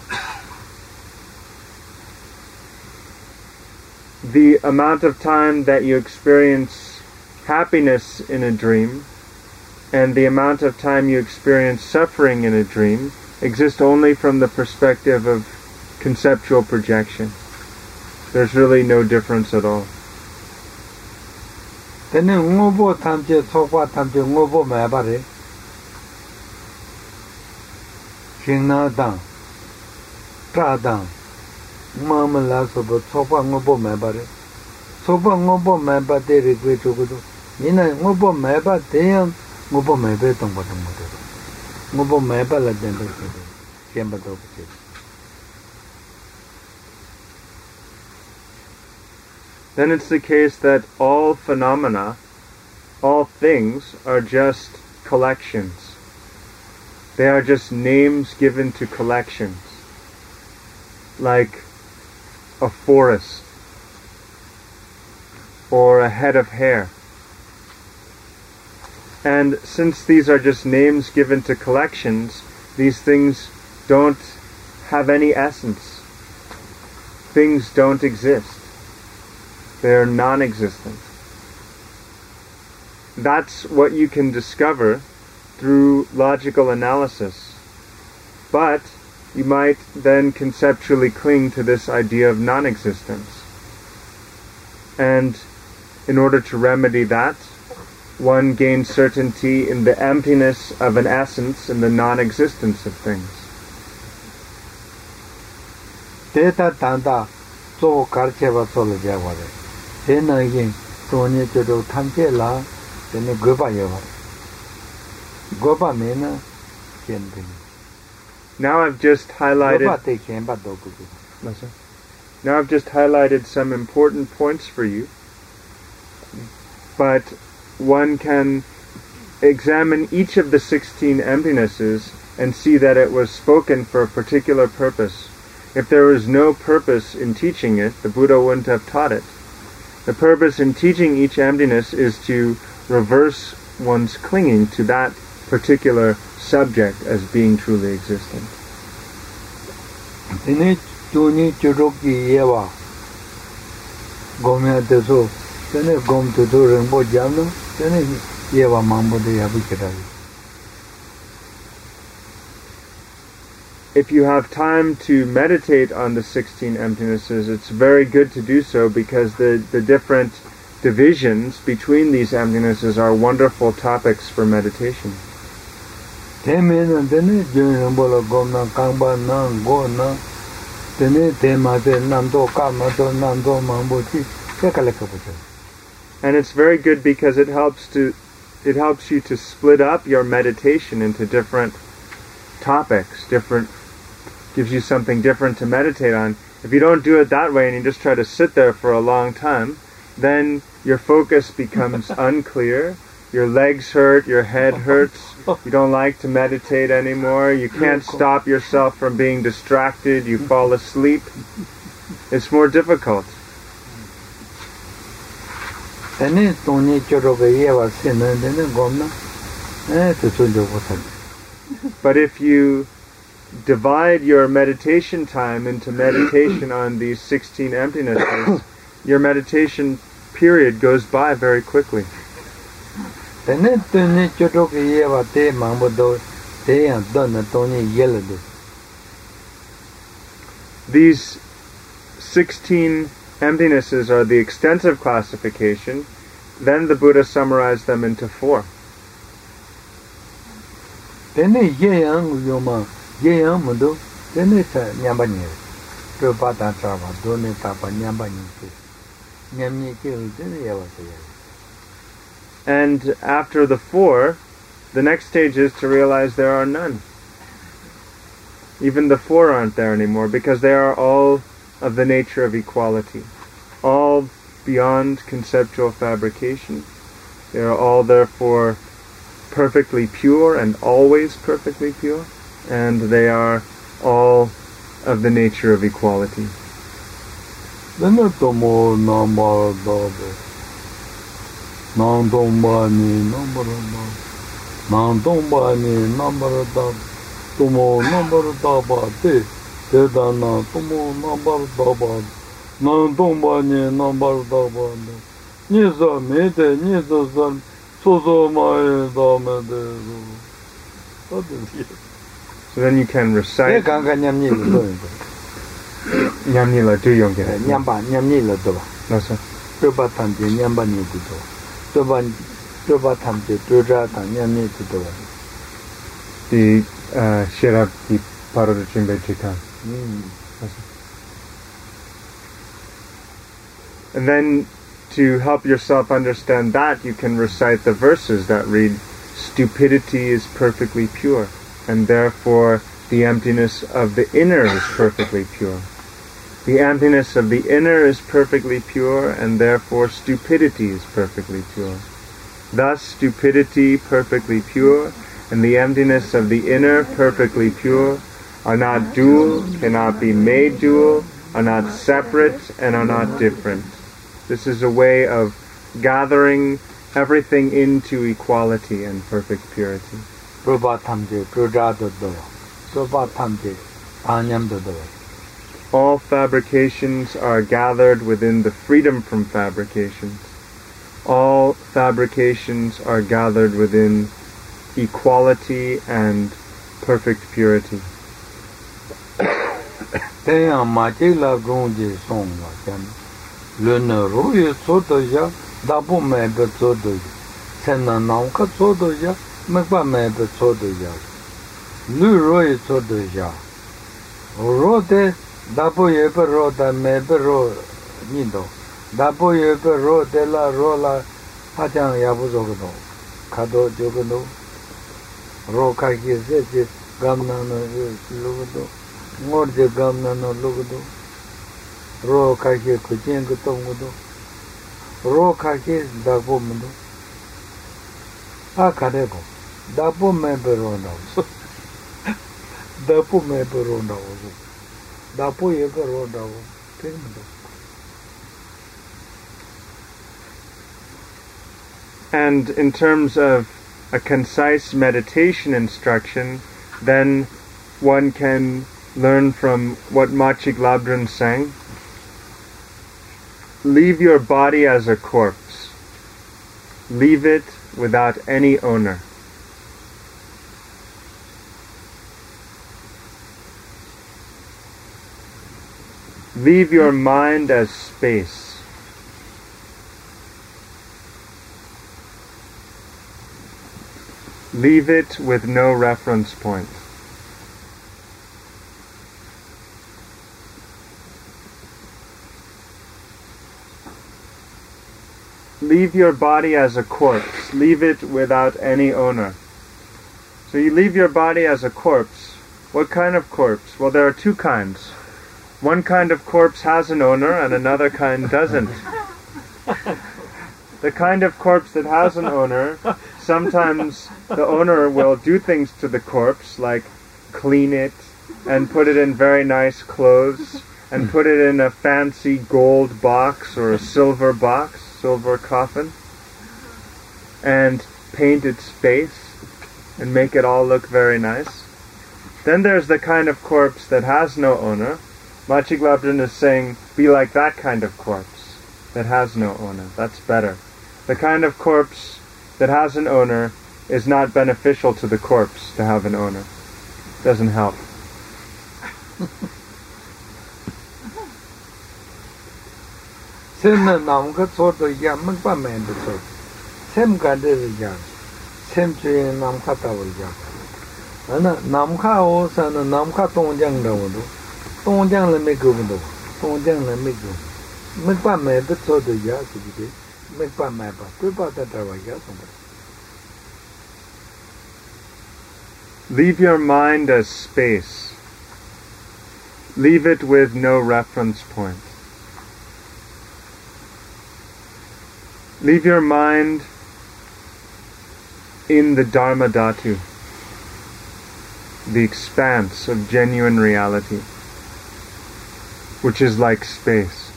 The amount of time that you experience happiness in a dream and the amount of time you experience suffering in a dream exist only from the perspective of conceptual projection. There's really no difference at all. Tene ngobo tamche sokwa tamche ngobo ma bare. Shingna dang, tra dang, mama la sobo sokwa ngobo ma bare. Sokwa ngobo ma ba de re gwe chogudo. Nina ngobo ma ba de yang ngobo ma be tong ba tong ba de. Ngobo ma ba la den de de. Kemba do ke. Then it's the case that all phenomena, all things, are just collections. They are just names given to collections, like a forest or a head of hair. And since these are just names given to collections, these things don't have any essence. Things don't exist. They are non-existent. That's what you can discover through logical analysis. But you might then conceptually cling to this idea of non-existence. And in order to remedy that, one gains certainty in the emptiness of an essence and the non-existence of things. Teta tanda so karcheva solo javare. Tena yin sonye chodo tamche la tene gopa yavare. Gopa mena kende. Now I've just highlighted. Gopa te kemba doku. Now I've just highlighted some important points for you, but one can examine each of the 16 emptinesses and see that it was spoken for a particular purpose. If there was no purpose in teaching it, the Buddha wouldn't have taught it. The purpose in teaching each emptiness is to reverse one's clinging to that particular subject as being truly existent. Tene chuni churoki yewa gomya teso tene gom tutu rinpo jamno tene yewa mambo de yabu kirayi. If you have time to meditate on the 16 emptinesses, it's very good to do so because the different divisions between these emptinesses are wonderful topics for meditation. Temena tene jun rinpo la gomna kangba na go na tene tema te namdo kama to namdo mambo chi sekale kapucha. And it's very good because it helps you to split up your meditation into different topics, gives you something different to meditate on. If you don't do it that way and you just try to sit there for a long time, then your focus becomes unclear, your legs hurt, your head hurts, you don't like to meditate anymore, you can't stop yourself from being distracted, you fall asleep. It's more difficult. But if you divide your meditation time into meditation on these 16 emptinesses, your meditation period goes by very quickly. These 16 emptinesses are the extensive classification. Then the Buddha summarized them into 4. And after the 4, the next stage is to realize there are none. Even the 4 aren't there anymore because they are all of the nature of equality, all beyond conceptual fabrication. They are all therefore perfectly pure and always perfectly pure, and they are all of the nature of equality. Then tomo number double. Nandombani number Nandombani number double. Tomo number double. Dedana tomo number double. Nandombani number double. Niza mede, niza zan, sozo mae dame de. So then you can recite. Nyamnila do yong get. Nyamnila do. No sir. Toba tamje nyamba ni do. Toba tamje toja ta nyamni do. The Shirab di Parada Chimbe Chikan. And then to help yourself understand that, you can recite the verses that read, stupidity is perfectly pure, and therefore the emptiness of the inner is perfectly pure. The emptiness of the inner is perfectly pure, and therefore stupidity is perfectly pure. Thus, stupidity perfectly pure, and the emptiness of the inner perfectly pure, are not dual, cannot be made dual, are not separate, and are not different. This is a way of gathering everything into equality and perfect purity. All fabrications are gathered within the freedom from fabrications. All fabrications are gathered within equality and perfect purity. Dapo yepe ro da mebe ro nido. Dapo yepe ro de la ro la hajang yabu zogodo. Kado jogodo. Ro kaki seche gamna no logodo. Ngorje gamna no logodo. Ro kaki kuchen kutongodo. Ro kaki dapo mudo. Akarego. Dapo mebe ro na. Dapo mebe ro na. And in terms of a concise meditation instruction, then one can learn from what Machig Labdran sang. Leave your body as a corpse. Leave it without any owner. Leave your mind as space. Leave it with no reference point. Leave your body as a corpse. Leave it without any owner. So you leave your body as a corpse. What kind of corpse? Well, there are two kinds. One kind of corpse has an owner and another kind doesn't. The kind of corpse that has an owner, sometimes the owner will do things to the corpse, like clean it and put it in very nice clothes and put it in a fancy gold box or a silver box, silver coffin, and paint its face and make it all look very nice. Then there's the kind of corpse that has no owner. Machig Labdran is saying, be like that kind of corpse that has no owner. That's better. The kind of corpse that has an owner is not beneficial to the corpse to have an owner. Doesn't help. Leave your mind as space. Leave it with no reference point. Leave your mind in the Dharma Dhatu, the expanse of genuine reality, which is like space.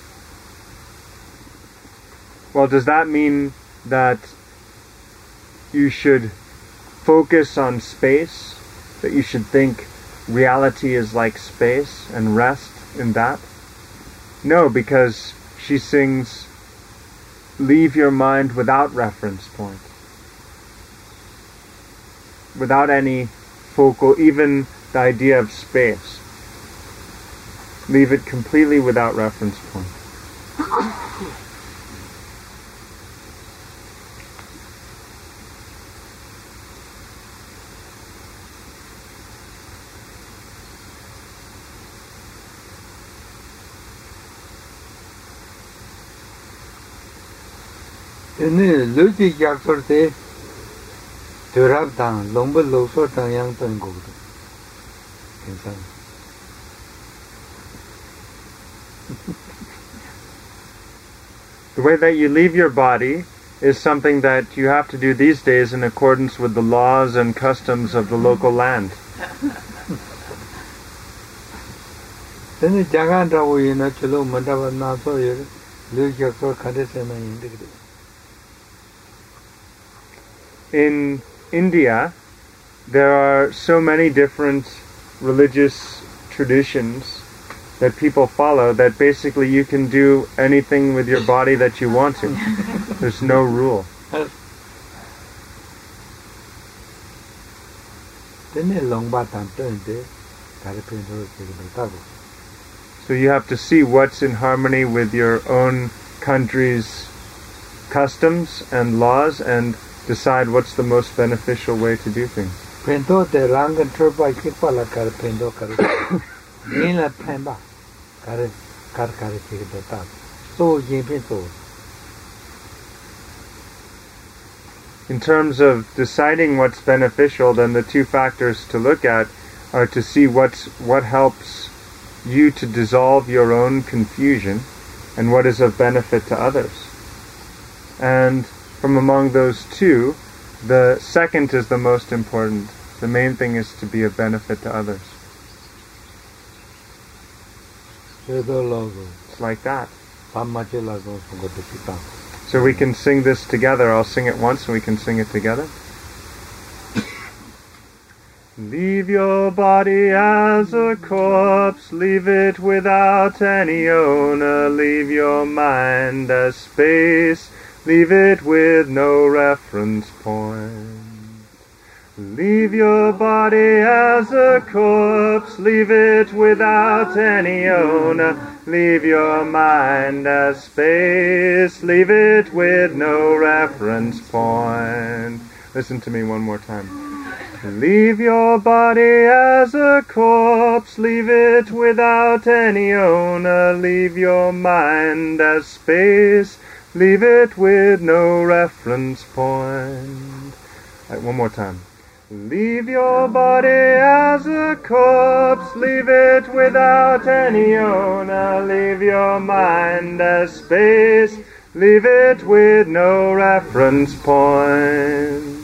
Well, does that mean that you should focus on space, that you should think reality is like space and rest in that? No, because she sings, leave your mind without reference point, without any focal, even the idea of space. Leave it completely without reference point. Ini luci jaksor te durab tang lomba losor tang yang tang go. Insan. The way that you leave your body is something that you have to do these days in accordance with the laws and customs of the local land. Ini jangan tahu ina chelo mandava na so ye luci jaksor khade se na yin de. In India, there are so many different religious traditions that people follow that basically you can do anything with your body that you want to. There's no rule. So you have to see what's in harmony with your own country's customs and laws and decide what's the most beneficial way to do things. In terms of deciding what's beneficial, then the two factors to look at are to see what helps you to dissolve your own confusion and what is of benefit to others. And from among those two, the second is the most important. The main thing is to be of benefit to others. It's like that. So we can sing this together. I'll sing it once and we can sing it together. Leave your body as a corpse, leave it without any owner, leave your mind as space, leave it with no reference point. Leave your body as a corpse, leave it without any owner, leave your mind as space, leave it with no reference point. Listen to me one more time. Leave your body as a corpse, leave it without any owner, leave your mind as space, leave it with no reference point. One more time. Leave your body as a corpse, leave it without any owner, leave your mind as space, leave it with no reference point.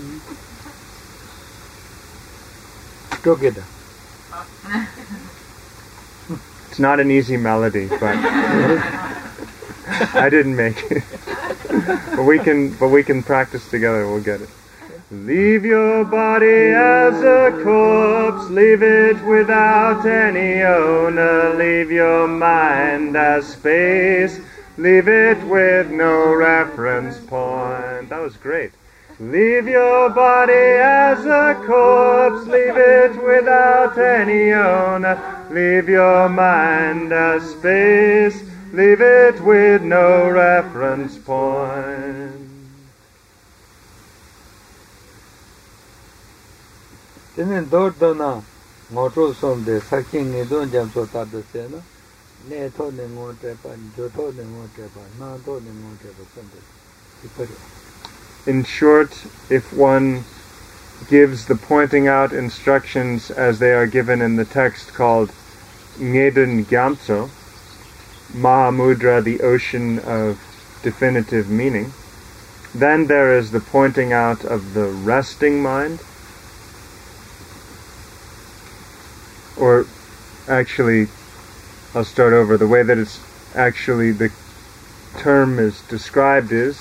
Together. It's not an easy melody, but I didn't make it. But we can practice together, we'll get it. Leave your body as a corpse, leave it without any owner, leave your mind as space, leave it with no reference point. That was great. Leave your body as a corpse, leave it without any owner, leave your mind as space, leave it with no reference point. Tenen dordona moto somde saking ne don jam so ta de se no ne to ne ngo te pa jo to ne ngo te pa na to ne ngo te pa somde. In short, if one gives the pointing out instructions as they are given in the text called Ngeden Gyamtso, Mahamudra, the ocean of definitive meaning, Then there is the pointing out of the resting mind. Or actually, I'll start over. The way that it's actually, the term is described is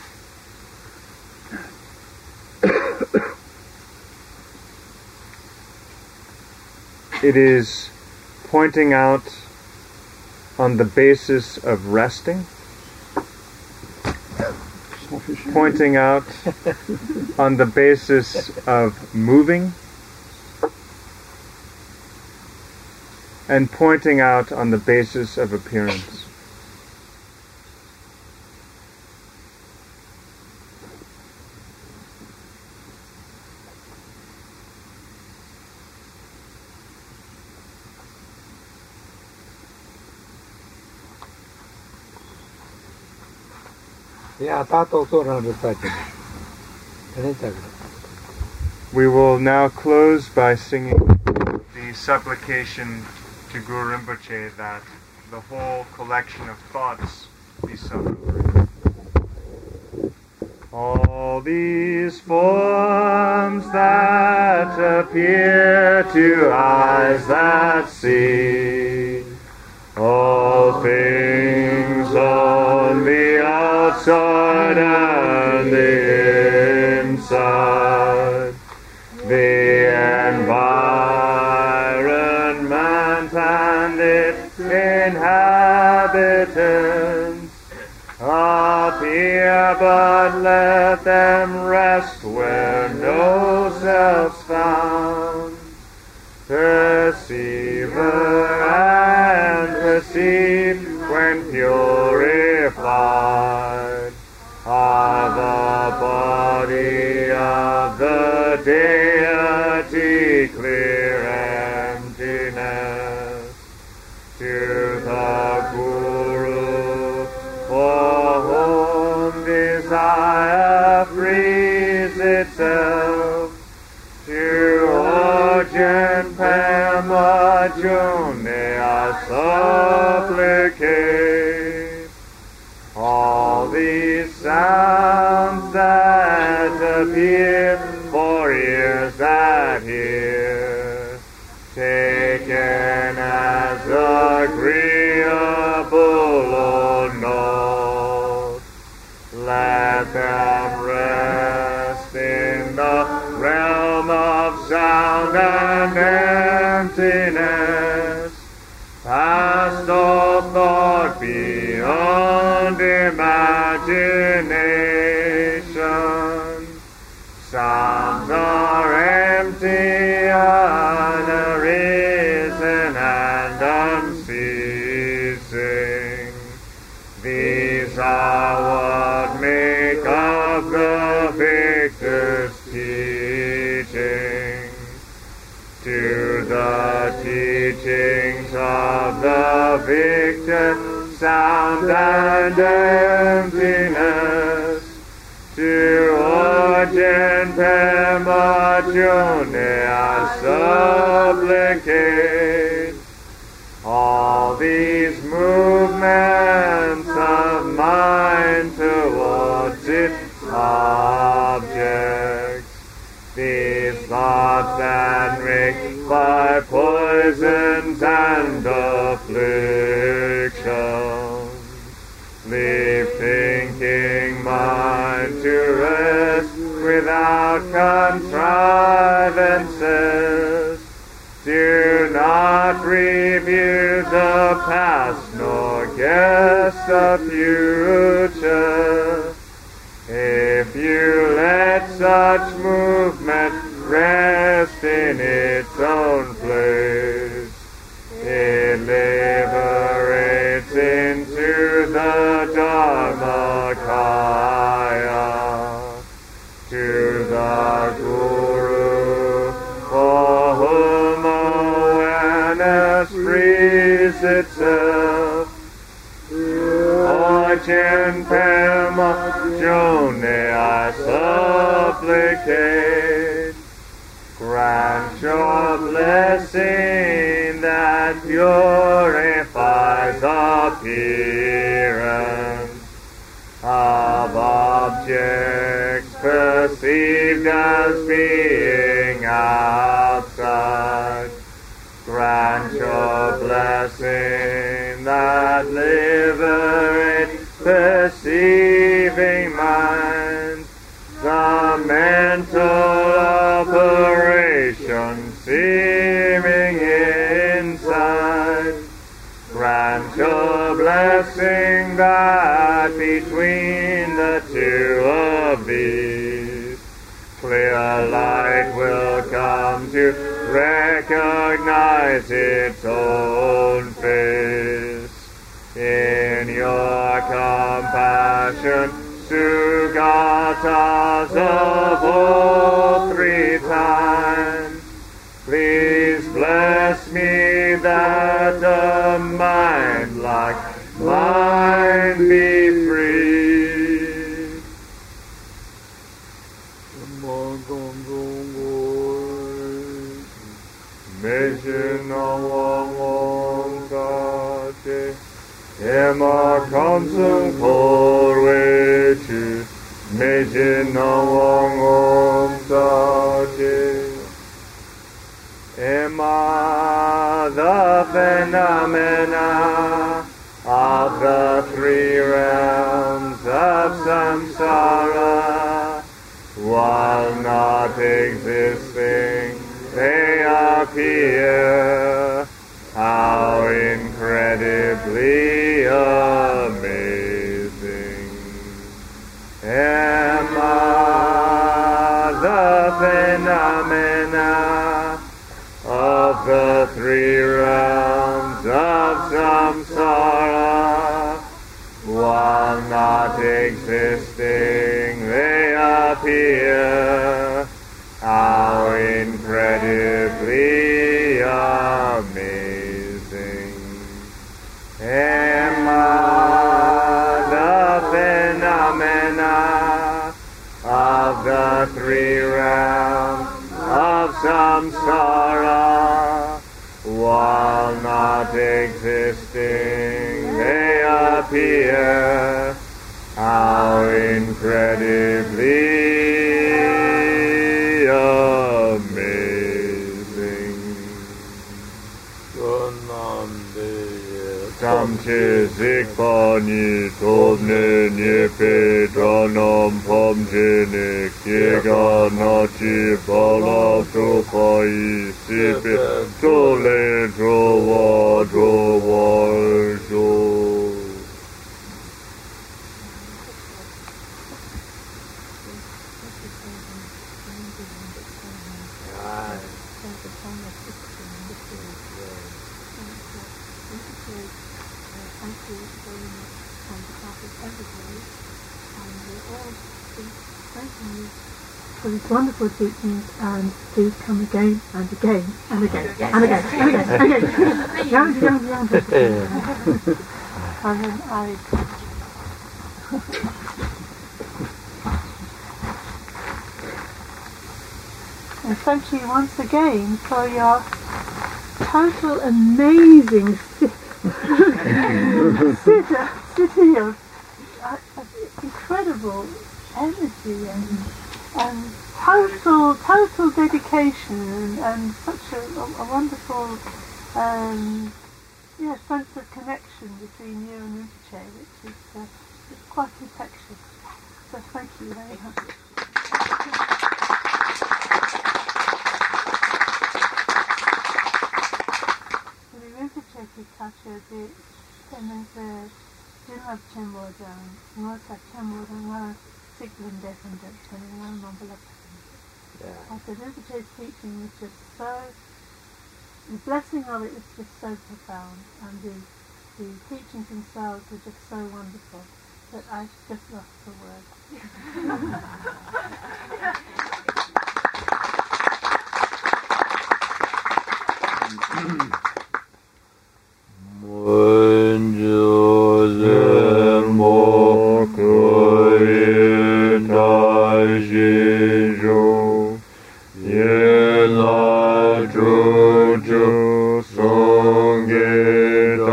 it is pointing out on the basis of resting, pointing out on the basis of moving, and pointing out on the basis of appearance. We will now close by singing the supplication to Guru Rinpoche that the whole collection of thoughts be suffered. All these forms that appear to eyes that see, all things on the outside and the inside, the environment and its inhabitants appear, but let them rest where no self's found. Perceiver and perceived when purified are the body of the deity, clear emptiness. To the Guru, for whom desire frees itself, to Ajahn Pema June I supplicate. All these sounds that appear for ears that hear, taken as agreeable or not, let them rest in the realm of sound and emptiness, past all thought, beyond imagination. Sounds are empty, unarisen and unceasing. These are what make up the victor's teaching. To the teachings of the victor, sound and emptiness. To Ajahn Pema June I supplicate. All these movements of mind towards its objects, these thoughts that make by poisons and afflictions, leave thinking mind to rest without contrivances. Do not review the past nor guess the future. If you let such movement rest in its own place, it liberates into the Dharmakaya. To the Guru, for whom awareness frees itself, Ajahn Pema June I supplicate. Grant your blessing that purifies appearance of objects perceived as being outside. Grant your blessing that liberate perceiving mind, the mental operation seeming inside. Grant your blessing that between the two of these clear light will come to recognize its own face. In your compassion, Sugatas of all 3 times, please bless me that a mind like mine be free. Emma Kansan Korwechu, Mejin Nawang Sache. Emma, the phenomena of the 3 realms of samsara, while not existing, they appear. How incredibly amazing. Emma, the phenomena of the 3 realms of samsara, while not existing, they appear. How incredibly amazing. Emma, the phenomena of the 3 realms of samsara, while not existing, they appear. How incredibly amazing. Samche zikpani tobne nyepe dranam pomjene kiega nachi bala tropai sipe tole drova jo. For these wonderful teachings, and please come again and again and again and again and again and again. And then and thank you once again for your total amazing city of incredible energy and total dedication and such a wonderful sense of connection between you and Rinpoche, which is quite infectious. So thank you very much. Rinpoche ki kacha de tenense jinlap chembodan ngosa chembodan siglin defendant and one number. And the Rinpoche's teaching is just so, the blessing of it is just so profound, and the teachings themselves are just so wonderful that I just lost for words.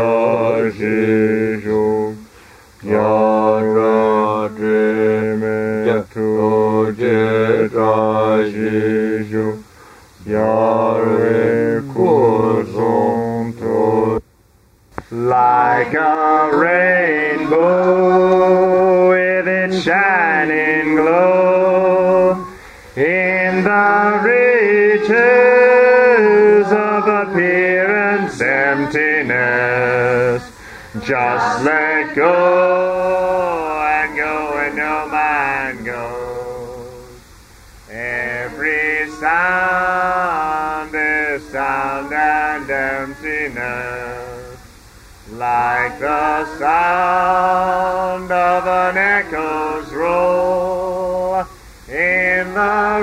Yara Dreame roje trashishu yare kuzonto. Like a rainbow with its shining glow in the reaches of appearance emptiness. Just let go and go where no man goes. Every sound is sound and emptiness. Like the sound of an echo's roll in the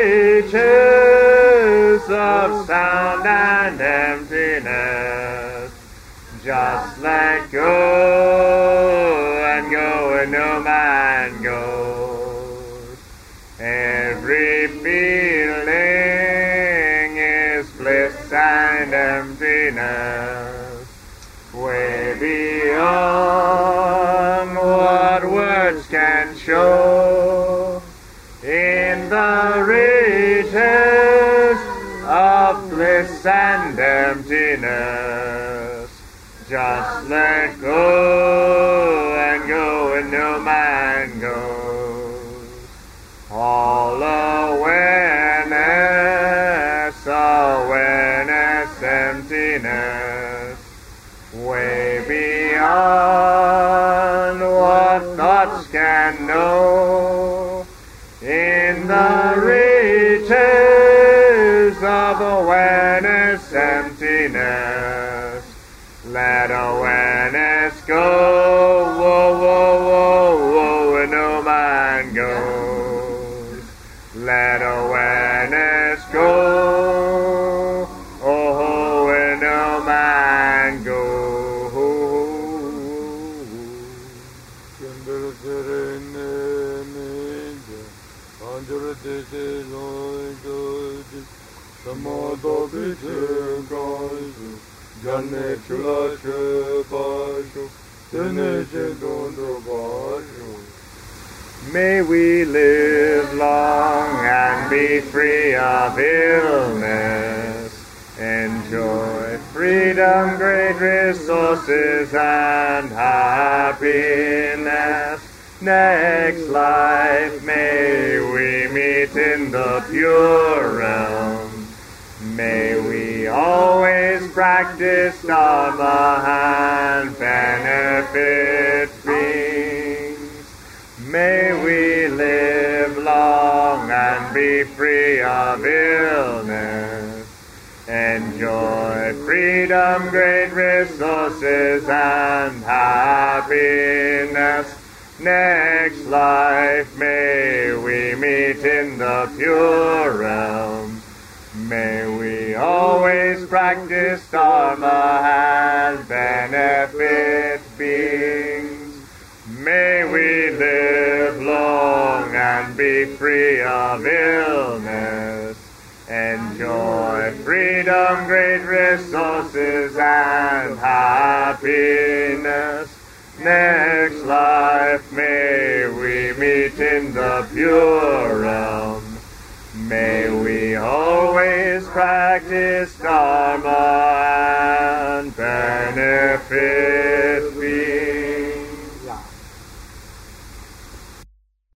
reaches of sound and emptiness. Just let go and go where no man goes. Every feeling is bliss and emptiness. Way beyond what words can show, in the reaches of bliss and emptiness. Just let go and go where no man goes. All awareness, awareness, emptiness. Way beyond what thoughts can know, in the reaches of awareness, emptiness. Let awareness go, whoa, whoa, whoa, whoa, where no man goes. Let awareness go, oh, where no man goes. May we live long and be free of illness. Enjoy freedom, great resources, and happiness. Next life may we meet in the pure realm. May we always practice Dharma and benefit beings. May we live long and be free of illness. Enjoy freedom, great resources, and happiness. Next life may we meet in the pure realm. May we always practice Dharma and benefit beings. May we live long and be free of illness. Enjoy freedom, great resources, and happiness. Next life may we meet in the pure realm. May we always practice Dharma and benefit